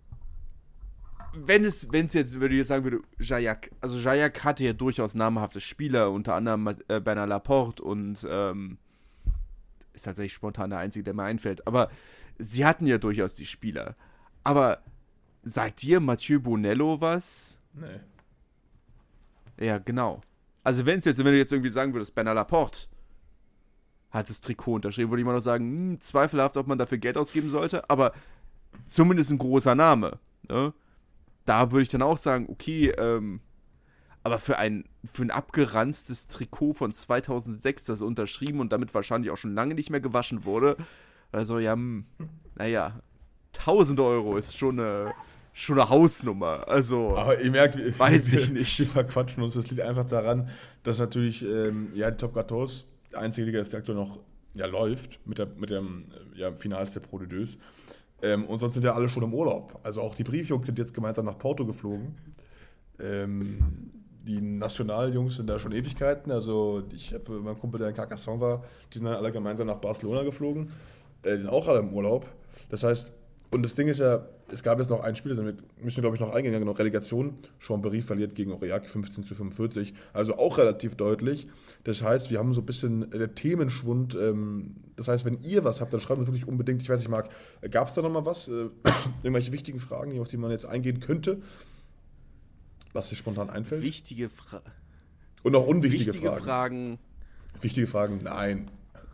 wenn du jetzt sagen würde, Jayak, also Jayak hatte ja durchaus namhafte Spieler, unter anderem Bernard Laporte und ist tatsächlich spontan der einzige, der mir einfällt, aber sie hatten ja durchaus die Spieler. Aber sagt dir Mathieu Bonello was? Nee. Ja, genau. Also wenn du jetzt irgendwie sagen würdest, Bernard Laporte hat das Trikot unterschrieben, würde ich mal noch sagen, zweifelhaft, ob man dafür Geld ausgeben sollte, aber zumindest ein großer Name, ne? Da würde ich dann auch sagen, okay, aber für ein abgeranztes Trikot von 2006, das unterschrieben und damit wahrscheinlich auch schon lange nicht mehr gewaschen wurde, also ja, naja, 1.000 € ist schon eine Hausnummer, also Aber ihr merkt, weiß ich nicht. Wir verquatschen uns. Das liegt einfach daran, dass natürlich die Top 14, die einzige Liga, die aktuell noch läuft, mit dem Finals der Pro de Deux. Und sonst sind ja alle schon im Urlaub. Also auch die Briefjungs sind jetzt gemeinsam nach Porto geflogen. Die Nationaljungs sind da schon Ewigkeiten. Also ich habe mein Kumpel, der in Carcassonne war, die sind dann alle gemeinsam nach Barcelona geflogen. Die sind auch alle im Urlaub. Das heißt, und das Ding ist ja, es gab jetzt noch ein Spiel, damit müssen wir, glaube ich, noch eingehen, genau, Relegation. Chambéry verliert gegen Aurillac 15-45, also auch relativ deutlich. Das heißt, wir haben so ein bisschen Themenschwund. Das heißt, wenn ihr was habt, dann schreibt uns wirklich unbedingt. Ich weiß nicht, Marc, gab es da noch mal was? Irgendwelche wichtigen Fragen, auf die man jetzt eingehen könnte? Was dir spontan einfällt? Wichtige Und auch unwichtige Fragen. Fragen. Wichtige Fragen, nein.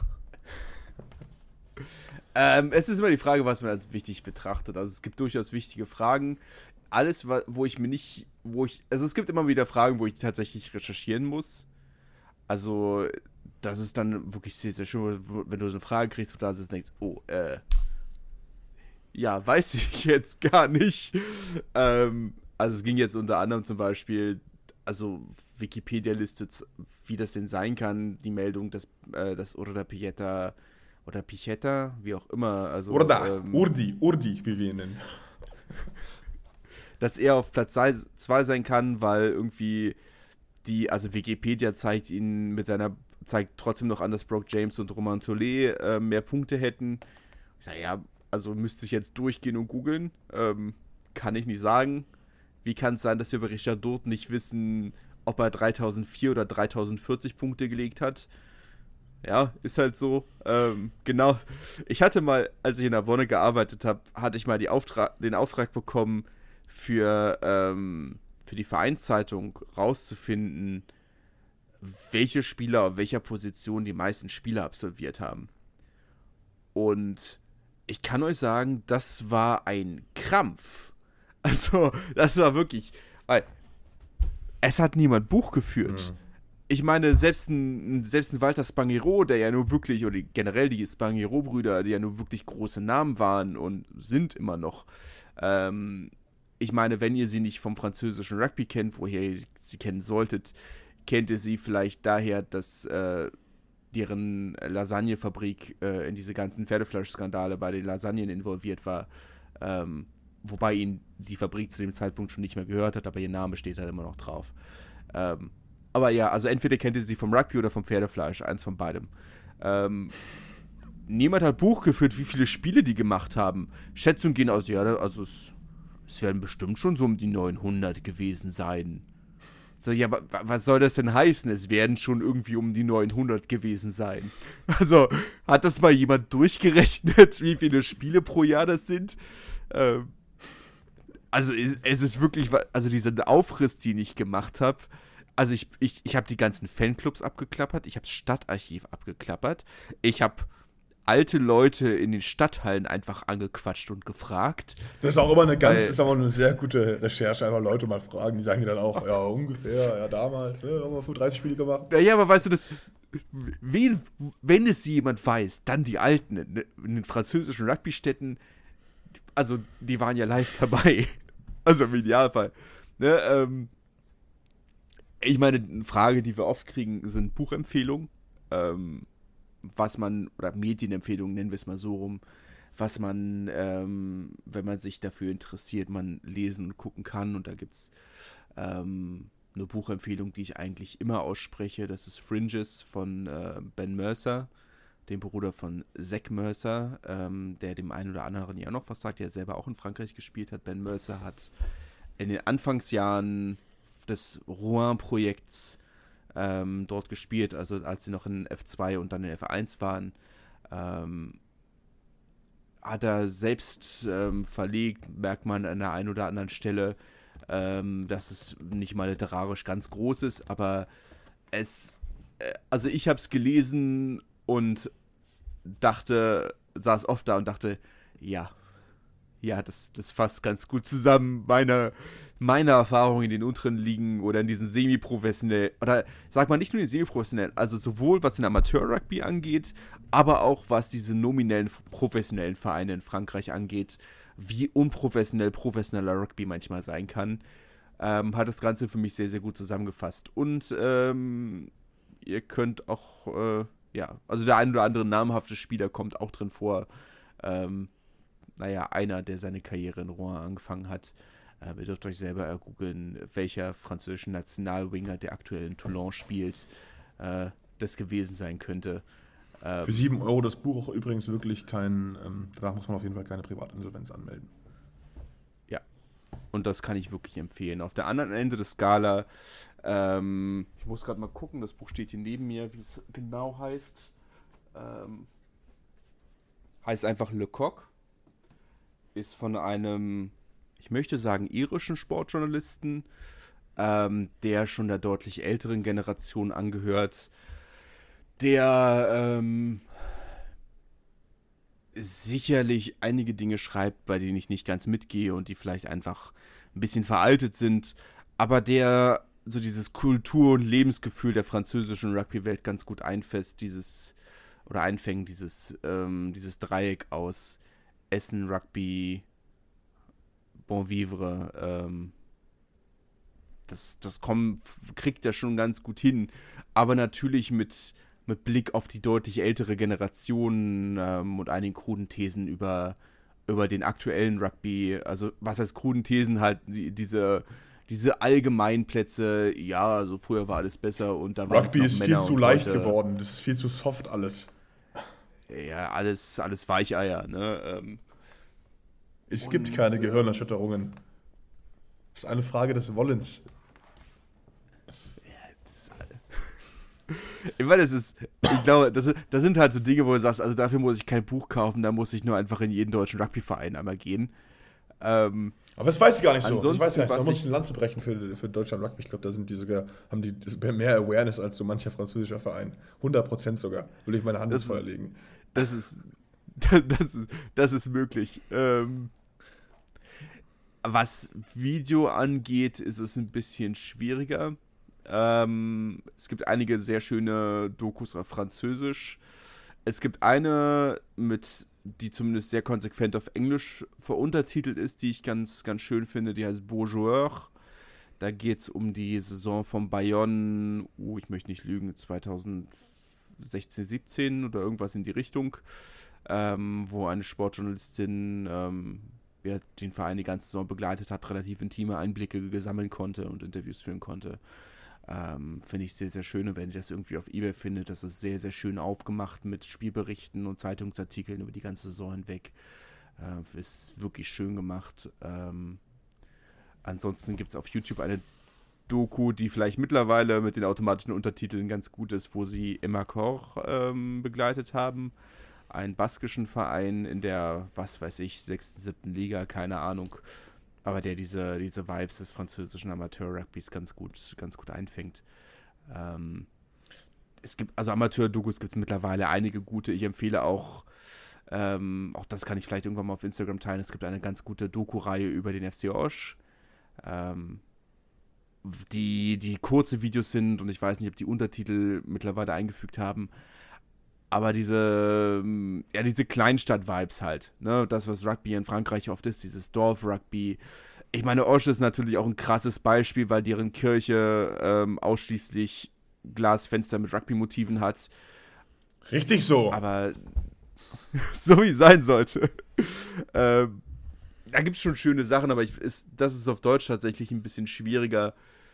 Es ist immer die Frage, was man als wichtig betrachtet. Also es gibt durchaus wichtige Fragen. Alles, also es gibt immer wieder Fragen, wo ich tatsächlich recherchieren muss. Also das ist dann wirklich sehr, sehr schön, wenn du so eine Frage kriegst, wo du da sitzt und denkst, ja, weiß ich jetzt gar nicht. Also es ging jetzt unter anderem zum Beispiel, also Wikipedia listet, wie das denn sein kann, die Meldung, dass Urda Picheta oder Picheta, wie auch immer, also Urdi, wie wir ihn nennen. Dass er auf Platz 2 sein kann, weil irgendwie also Wikipedia zeigt trotzdem noch an, dass Brock James und Romain Tollet mehr Punkte hätten. Ich sage, ja, also müsste ich jetzt durchgehen und googeln. Kann ich nicht sagen. Wie kann es sein, dass wir über Richard Dordt nicht wissen, ob er 3004 oder 3040 Punkte gelegt hat? Ja, ist halt so. Genau. Ich hatte mal, als ich in der Wonne gearbeitet habe, hatte ich mal den Auftrag bekommen, für die Vereinszeitung rauszufinden, welche Spieler auf welcher Position die meisten Spiele absolviert haben. Und ich kann euch sagen, das war ein Krampf. Also, das war wirklich, weil es hat niemand Buch geführt. Mhm. Ich meine, selbst ein Walter Spanghero, der ja nur wirklich, oder generell die Spanghero-Brüder, die ja nur wirklich große Namen waren und sind immer noch. Ich meine, wenn ihr sie nicht vom französischen Rugby kennt, woher ihr sie kennen solltet, kennt ihr sie vielleicht daher, dass deren Lasagnefabrik in diese ganzen Pferdefleischskandale bei den Lasagnen involviert war. Wobei ihnen die Fabrik zu dem Zeitpunkt schon nicht mehr gehört hat, aber ihr Name steht da immer noch drauf. Aber ja, also entweder kennt ihr sie vom Rugby oder vom Pferdefleisch, eins von beidem. Niemand hat Buch geführt, wie viele Spiele die gemacht haben. Schätzungen gehen aus, ja, also es werden bestimmt schon so um die 900 gewesen sein. So, ja, aber was soll das denn heißen? Es werden schon irgendwie um die 900 gewesen sein. Also, hat das mal jemand durchgerechnet, wie viele Spiele pro Jahr das sind? Also, es ist wirklich, also diesen Aufriss, den ich gemacht habe, also ich habe die ganzen Fanclubs abgeklappert, ich habe das Stadtarchiv abgeklappert, ich habe alte Leute in den Stadthallen einfach angequatscht und gefragt. Das ist auch immer ist aber eine sehr gute Recherche, einfach Leute mal fragen, die sagen dir dann auch, ja, ungefähr, ja, damals, haben wir 35 Spiele gemacht. Ja, aber weißt du, wenn es jemand weiß, dann die Alten in den französischen Rugby-Städten, also die waren ja live dabei, also im Idealfall. Ne, ich meine, eine Frage, die wir oft kriegen, sind Buchempfehlungen, was man, oder Medienempfehlungen, nennen wir es mal so rum, was man, wenn man sich dafür interessiert, man lesen und gucken kann. Und da gibt es eine Buchempfehlung, die ich eigentlich immer ausspreche. Das ist Fringes von Ben Mercer, dem Bruder von Zach Mercer, der dem einen oder anderen ja noch was sagt, der selber auch in Frankreich gespielt hat. Ben Mercer hat in den Anfangsjahren des Rouen-Projekts dort gespielt, also als sie noch in F2 und dann in F1 waren, hat er selbst verlegt, merkt man an der einen oder anderen Stelle, dass es nicht mal literarisch ganz groß ist, aber also ich habe es gelesen und saß oft da und dachte, ja, das fasst ganz gut zusammen, meine Erfahrung in den unteren Ligen oder in diesen semi-professionellen, oder sag mal nicht nur in den semi-professionellen, also sowohl was den Amateur-Rugby angeht, aber auch was diese nominellen professionellen Vereine in Frankreich angeht, wie unprofessionell professioneller Rugby manchmal sein kann, hat das Ganze für mich sehr, sehr gut zusammengefasst. Und ihr könnt auch, also der ein oder andere namhafte Spieler kommt auch drin vor, einer, der seine Karriere in Rouen angefangen hat. Ihr dürft euch selber ergoogeln, welcher französische Nationalwinger, der aktuell in Toulon spielt, das gewesen sein könnte. Für 7 Euro das Buch auch übrigens wirklich danach muss man auf jeden Fall keine Privatinsolvenz anmelden. Ja, und das kann ich wirklich empfehlen. Auf der anderen Ende der Skala, ich muss gerade mal gucken, das Buch steht hier neben mir, wie es genau heißt. Heißt einfach Le Coq. Ist von einem, ich möchte sagen, irischen Sportjournalisten, der schon der deutlich älteren Generation angehört, der sicherlich einige Dinge schreibt, bei denen ich nicht ganz mitgehe und die vielleicht einfach ein bisschen veraltet sind, aber der so dieses Kultur- und Lebensgefühl der französischen Rugby-Welt ganz gut einfängt, dieses Dreieck aus Essen, Rugby, Bon Vivre, das kriegt er schon ganz gut hin, aber natürlich mit Blick auf die deutlich ältere Generation und einigen kruden Thesen über den aktuellen Rugby, also was heißt kruden Thesen, halt diese Allgemeinplätze, ja, also früher war alles besser und da war Rugby ist viel zu leicht geworden, das ist viel zu soft alles. Ja, alles Weicheier, ne? Es gibt keine Gehirnerschütterungen. Das ist eine Frage des Wollens. Ich meine, ich glaube, das sind halt so Dinge, wo du sagst, also dafür muss ich kein Buch kaufen, da muss ich nur einfach in jeden deutschen Rugbyverein einmal gehen. Aber das weiß ich gar nicht so. Das weiß ich gar nicht. Da muss ich eine Lanze brechen für Deutschland Rugby. Ich glaube, haben die mehr Awareness als so mancher französischer Verein. 100% sogar. Will ich meine Hand ins Feuer legen. Das ist möglich. Was Video angeht, ist es ein bisschen schwieriger. Es gibt einige sehr schöne Dokus auf Französisch. Es gibt eine, die zumindest sehr konsequent auf Englisch veruntertitelt ist, die ich ganz, ganz schön finde. Die heißt Beau Joueur. Da geht es um die Saison von Bayonne, ich möchte nicht lügen, 2016, 17 oder irgendwas in die Richtung, wo eine Sportjournalistin den Verein die ganze Saison begleitet hat, relativ intime Einblicke gesammeln konnte und Interviews führen konnte. Finde ich sehr, sehr schön. Und wenn ihr das irgendwie auf eBay findet, das ist sehr, sehr schön aufgemacht mit Spielberichten und Zeitungsartikeln über die ganze Saison hinweg. Ist wirklich schön gemacht. Ansonsten gibt es auf YouTube eine Doku, die vielleicht mittlerweile mit den automatischen Untertiteln ganz gut ist, wo sie Emma Koch begleitet haben. Einen baskischen Verein in der, was weiß ich, 6., 7. Liga, keine Ahnung. Aber der diese Vibes des französischen Amateur-Rugbys ganz gut einfängt. Es gibt, also Amateur-Dokus gibt es mittlerweile einige gute. Ich empfehle auch das kann ich vielleicht irgendwann mal auf Instagram teilen, es gibt eine ganz gute Doku-Reihe über den FC Osch. Die kurze Videos sind und ich weiß nicht, ob die Untertitel mittlerweile eingefügt haben. Aber diese Kleinstadt-Vibes halt, ne, das, was Rugby in Frankreich oft ist, dieses Dorf-Rugby. Ich meine, Osch ist natürlich auch ein krasses Beispiel, weil deren Kirche ausschließlich Glasfenster mit Rugby-Motiven hat. Richtig so. Aber so wie es sein sollte. Da gibt es schon schöne Sachen, aber das ist auf Deutsch tatsächlich ein bisschen schwieriger.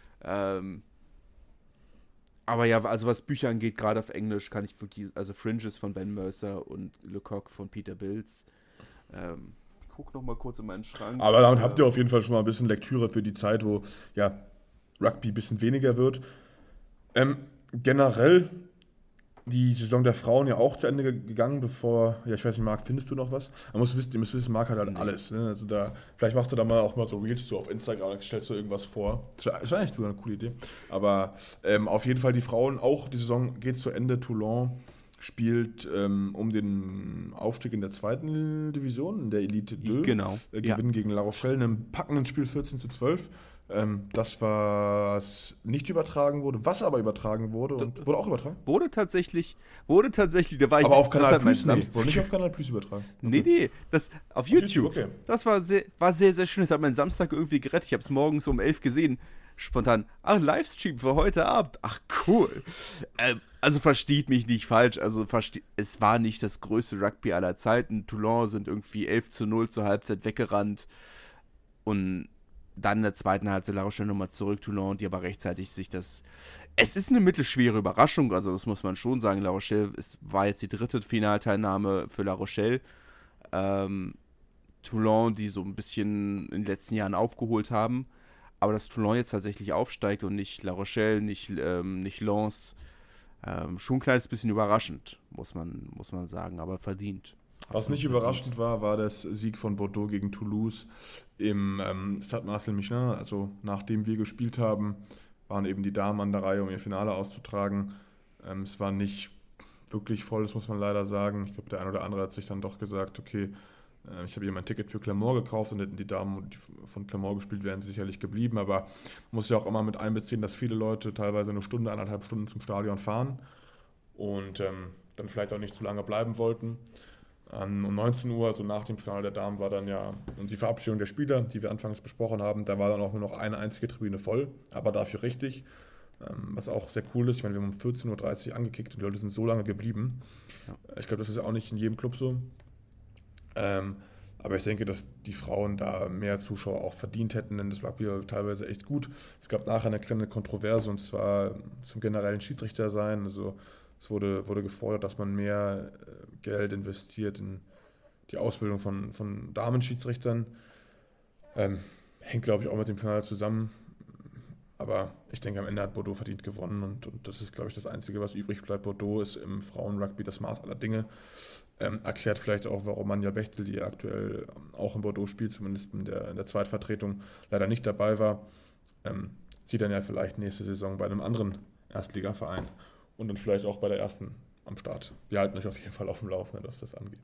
Aber ja, also was Bücher angeht, gerade auf Englisch, kann ich wirklich, also Fringes von Ben Mercer und Le Coq von Peter Bills. Ich gucke noch mal kurz in meinen Schrank. Aber damit habt ihr auf jeden Fall schon mal ein bisschen Lektüre für die Zeit, wo ja Rugby ein bisschen weniger wird. Generell die Saison der Frauen ja auch zu Ende gegangen, bevor, ja, ich weiß nicht, Marc, findest du noch was? Ihr müsst wissen, Marc hat halt alles. Ne? Also vielleicht machst du da auch mal so Reels so auf Instagram, stellst du irgendwas vor. Das war eigentlich eine coole Idee. Aber auf jeden Fall die Frauen, auch die Saison geht zu Ende. Toulon spielt um den Aufstieg in der 2. Division, in der Elite 2. Genau. Gewinnen gegen La Rochelle in einem packenden Spiel 14-12. Das, was nicht übertragen wurde, was aber übertragen wurde und wurde auch übertragen? Wurde tatsächlich, da war ich. Aber auf Kanal Plus, wurde nicht auf Kanal Plus übertragen. Okay. Nee, das auf YouTube. Okay. Das war sehr, sehr schön. Das hat meinen Samstag irgendwie gerettet. Ich habe es morgens um 11 gesehen. Spontan, Livestream für heute Abend. Ach, cool. Also versteht mich nicht falsch. Also es war nicht das größte Rugby aller Zeiten. Toulon sind irgendwie 11-0 zur Halbzeit weggerannt. Und dann in der zweiten Halbzeit La Rochelle nochmal zurück, Toulon, die aber rechtzeitig es ist eine mittelschwere Überraschung, also das muss man schon sagen. La Rochelle war jetzt die 3. Finalteilnahme für La Rochelle. Toulon, die so ein bisschen in den letzten Jahren aufgeholt haben, aber dass Toulon jetzt tatsächlich aufsteigt und nicht La Rochelle, nicht Lens, schon ein kleines bisschen überraschend, muss man sagen, aber verdient. Was nicht überraschend war der Sieg von Bordeaux gegen Toulouse im Stade Marcel Michelin. Also nachdem wir gespielt haben, waren eben die Damen an der Reihe, um ihr Finale auszutragen. Es war nicht wirklich voll, das muss man leider sagen. Ich glaube, der eine oder andere hat sich dann doch gesagt, okay, ich habe hier mein Ticket für Clermont gekauft und hätten die Damen, die von Clermont gespielt wären, sicherlich geblieben. Aber man muss ja auch immer mit einbeziehen, dass viele Leute teilweise eine Stunde, 1,5 Stunden zum Stadion fahren und dann vielleicht auch nicht zu lange bleiben wollten. Um 19 Uhr, also nach dem Finale der Damen, war dann ja die Verabschiedung der Spieler, die wir anfangs besprochen haben. Da war dann auch nur noch eine einzige Tribüne voll, aber dafür richtig. Was auch sehr cool ist. Ich meine, wir haben um 14.30 Uhr angekickt und die Leute sind so lange geblieben. Ja. Ich glaube, das ist auch nicht in jedem Club so. Aber ich denke, dass die Frauen da mehr Zuschauer auch verdient hätten, denn das Rugby war teilweise echt gut. Es gab nachher eine kleine Kontroverse, und zwar zum generellen Schiedsrichter sein. Also es wurde gefordert, dass man mehr Geld investiert in die Ausbildung von Damenschiedsrichtern. hängt, glaube ich, auch mit dem Finale zusammen. Aber ich denke, am Ende hat Bordeaux verdient gewonnen und das ist, glaube ich, das Einzige, was übrig bleibt. Bordeaux ist im Frauenrugby das Maß aller Dinge. Erklärt vielleicht auch, warum Manja Bechtel, die aktuell auch in Bordeaux spielt, zumindest in der Zweitvertretung, leider nicht dabei war. Sie dann ja vielleicht nächste Saison bei einem anderen Erstligaverein und dann vielleicht auch bei der ersten am Start. Wir halten euch auf jeden Fall auf dem Laufenden, was das angeht.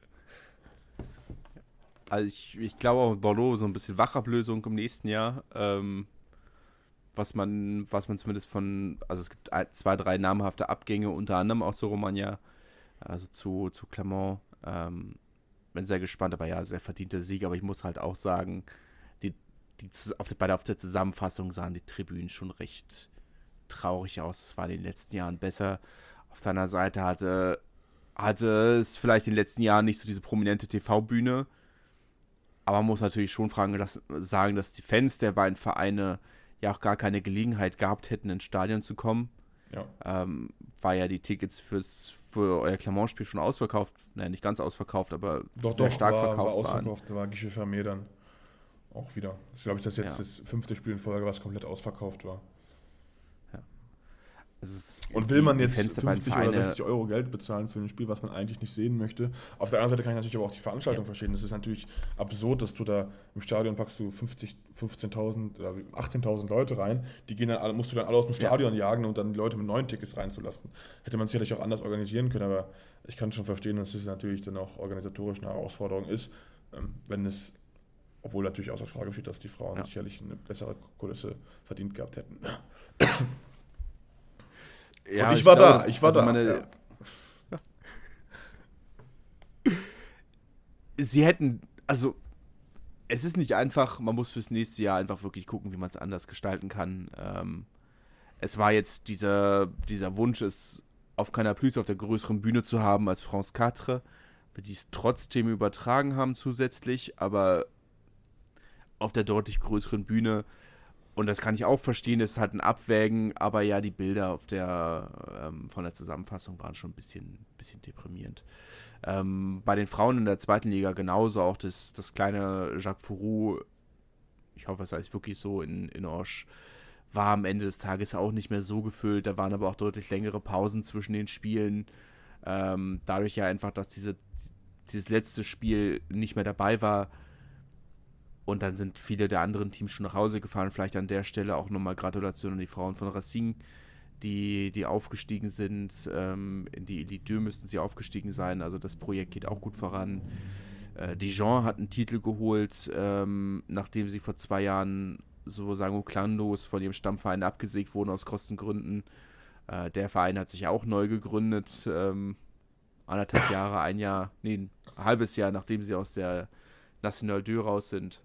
Also ich glaube auch Bordeaux so ein bisschen Wachablösung im nächsten Jahr. Was man zumindest also es gibt 2, 3 namhafte Abgänge, unter anderem auch zu Romagna, also zu Clermont. Bin sehr gespannt, aber ja, sehr verdienter Sieg. Aber ich muss halt auch sagen, bei der Zusammenfassung sahen die Tribünen schon recht traurig aus. Es war in den letzten Jahren besser. Auf deiner Seite hatte es vielleicht in den letzten Jahren nicht so diese prominente TV-Bühne. Aber man muss natürlich schon sagen, dass die Fans der beiden Vereine ja auch gar keine Gelegenheit gehabt hätten, ins Stadion zu kommen. Ja. War ja die Tickets für euer Clermont-Spiel schon ausverkauft. Naja, nicht ganz ausverkauft, aber sehr stark verkauft war ausverkauft. Da war Guichet Fermé dann auch wieder. Das ist, glaube ich, jetzt das 5. Spiel in Folge, was komplett ausverkauft war. Ja. Und will man jetzt 50 oder 60 Euro Geld bezahlen für ein Spiel, was man eigentlich nicht sehen möchte? Auf der anderen Seite kann ich natürlich aber auch die Veranstaltung verstehen. Das ist natürlich absurd, dass du da im Stadion packst du 15.000 oder 18.000 Leute rein. Die gehen dann musst du dann alle aus dem Stadion jagen und dann die Leute mit neuen Tickets reinzulassen. Hätte man sicherlich auch anders organisieren können, aber ich kann schon verstehen, dass es natürlich dann auch organisatorisch eine Herausforderung ist, wenn es, obwohl natürlich außer Frage steht, dass die Frauen sicherlich eine bessere Kulisse verdient gehabt hätten. Ja, und ich war da. Ja. Sie hätten, also es ist nicht einfach, man muss fürs nächste Jahr einfach wirklich gucken, wie man es anders gestalten kann. Es war jetzt dieser Wunsch, es auf Canal+ auf der größeren Bühne zu haben als France 4, die es trotzdem übertragen haben zusätzlich, aber auf der deutlich größeren Bühne. Und das kann ich auch verstehen, es ist halt ein Abwägen, aber ja, die Bilder von der Zusammenfassung waren schon ein bisschen deprimierend. Bei den Frauen in der zweiten Liga genauso, auch das kleine Jacques Fourou, ich hoffe, es heißt wirklich so, in Orsch, war am Ende des Tages auch nicht mehr so gefüllt. Da waren aber auch deutlich längere Pausen zwischen den Spielen. Dadurch ja einfach, dass dieses letzte Spiel nicht mehr dabei war. Und dann sind viele der anderen Teams schon nach Hause gefahren. Vielleicht an der Stelle auch nochmal Gratulation an die Frauen von Racing, die aufgestiegen sind. In die Elite 2 müssten sie aufgestiegen sein. Also das Projekt geht auch gut voran. Dijon hat einen Titel geholt, nachdem sie vor 2 Jahren so sagen wir klanglos von ihrem Stammverein abgesägt wurden aus Kostengründen. Der Verein hat sich auch neu gegründet. 1,5 Jahre, ein halbes Jahr, nachdem sie aus der National 2 raus sind.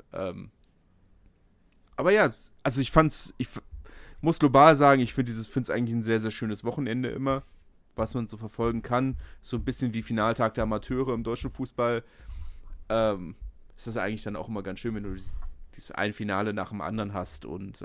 Aber ja, also ich muss global sagen, ich finde es eigentlich ein sehr, sehr schönes Wochenende immer, was man so verfolgen kann. So ein bisschen wie Finaltag der Amateure im deutschen Fußball. Es ist eigentlich dann auch immer ganz schön, wenn du dieses ein Finale nach dem anderen hast und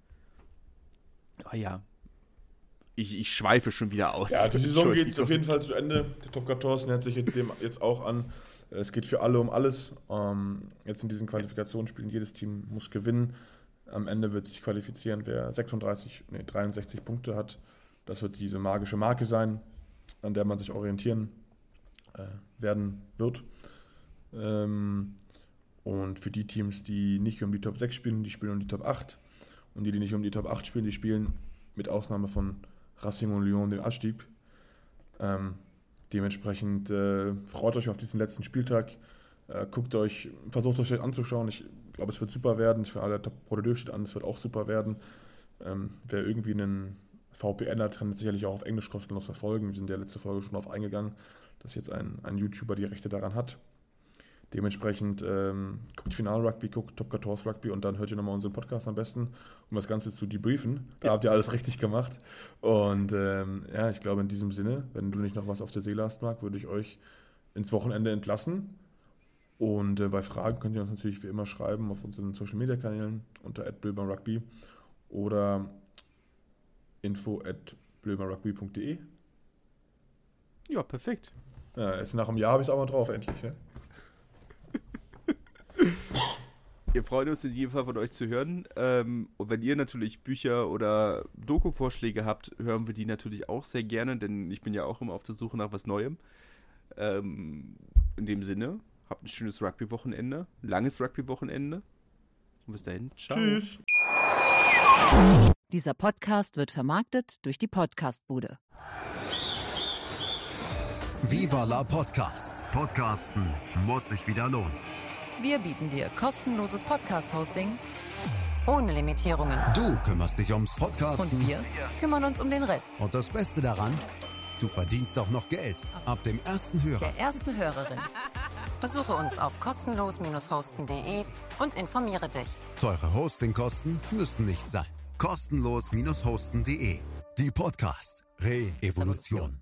ich schweife schon wieder aus. Ja, die Saison geht auf jeden Fall zu Ende. Der Top 14 hält sich dem jetzt auch an. Es geht für alle um alles. Jetzt in diesen Qualifikationsspielen, jedes Team muss gewinnen. Am Ende wird sich qualifizieren, wer 63 Punkte hat. Das wird diese magische Marke sein, an der man sich orientieren werden wird. Und für die Teams, die nicht um die Top 6 spielen, die spielen um die Top 8. Und die nicht um die Top 8 spielen, die spielen mit Ausnahme von Racing und Lyon den Abstieg. Dementsprechend freut euch auf diesen letzten Spieltag. Versucht euch das anzuschauen. Ich glaube, es wird super werden. Für alle Top Pro 2 steht an, es wird auch super werden. Wer irgendwie einen VPN hat, kann sicherlich auch auf Englisch kostenlos verfolgen. Wir sind ja letzte Folge schon darauf eingegangen, dass jetzt ein YouTuber die Rechte daran hat. Dementsprechend guckt Final-Rugby, guckt Top 14 Rugby und dann hört ihr nochmal unseren Podcast am besten, um das Ganze zu debriefen. Da habt ihr alles richtig gemacht. Und ich glaube in diesem Sinne, wenn du nicht noch was auf der Seele hast, Marc, würde ich euch ins Wochenende entlassen. Und bei Fragen könnt ihr uns natürlich wie immer schreiben auf unseren Social-Media-Kanälen unter @blömerrugby oder info@blömerrugby.de. Ja, perfekt. Ja, jetzt nach einem Jahr habe ich es auch mal drauf, endlich. Ne? Wir freuen uns in jedem Fall von euch zu hören. Und wenn ihr natürlich Bücher oder Doku-Vorschläge habt, hören wir die natürlich auch sehr gerne, denn ich bin ja auch immer auf der Suche nach was Neuem. In dem Sinne, habt ein schönes Rugby-Wochenende, langes Rugby-Wochenende. Und bis dahin, ciao. Tschüss. Dieser Podcast wird vermarktet durch die Podcast-Bude. Viva la Podcast. Podcasten muss sich wieder lohnen. Wir bieten dir kostenloses Podcast-Hosting ohne Limitierungen. Du kümmerst dich ums Podcasten. Und wir kümmern uns um den Rest. Und das Beste daran, du verdienst auch noch Geld. Ab dem ersten Hörer. Der ersten Hörerin. Besuche uns auf kostenlos-hosten.de und informiere dich. Teure Hostingkosten müssen nicht sein. Kostenlos-hosten.de. Die Podcast Re-Evolution.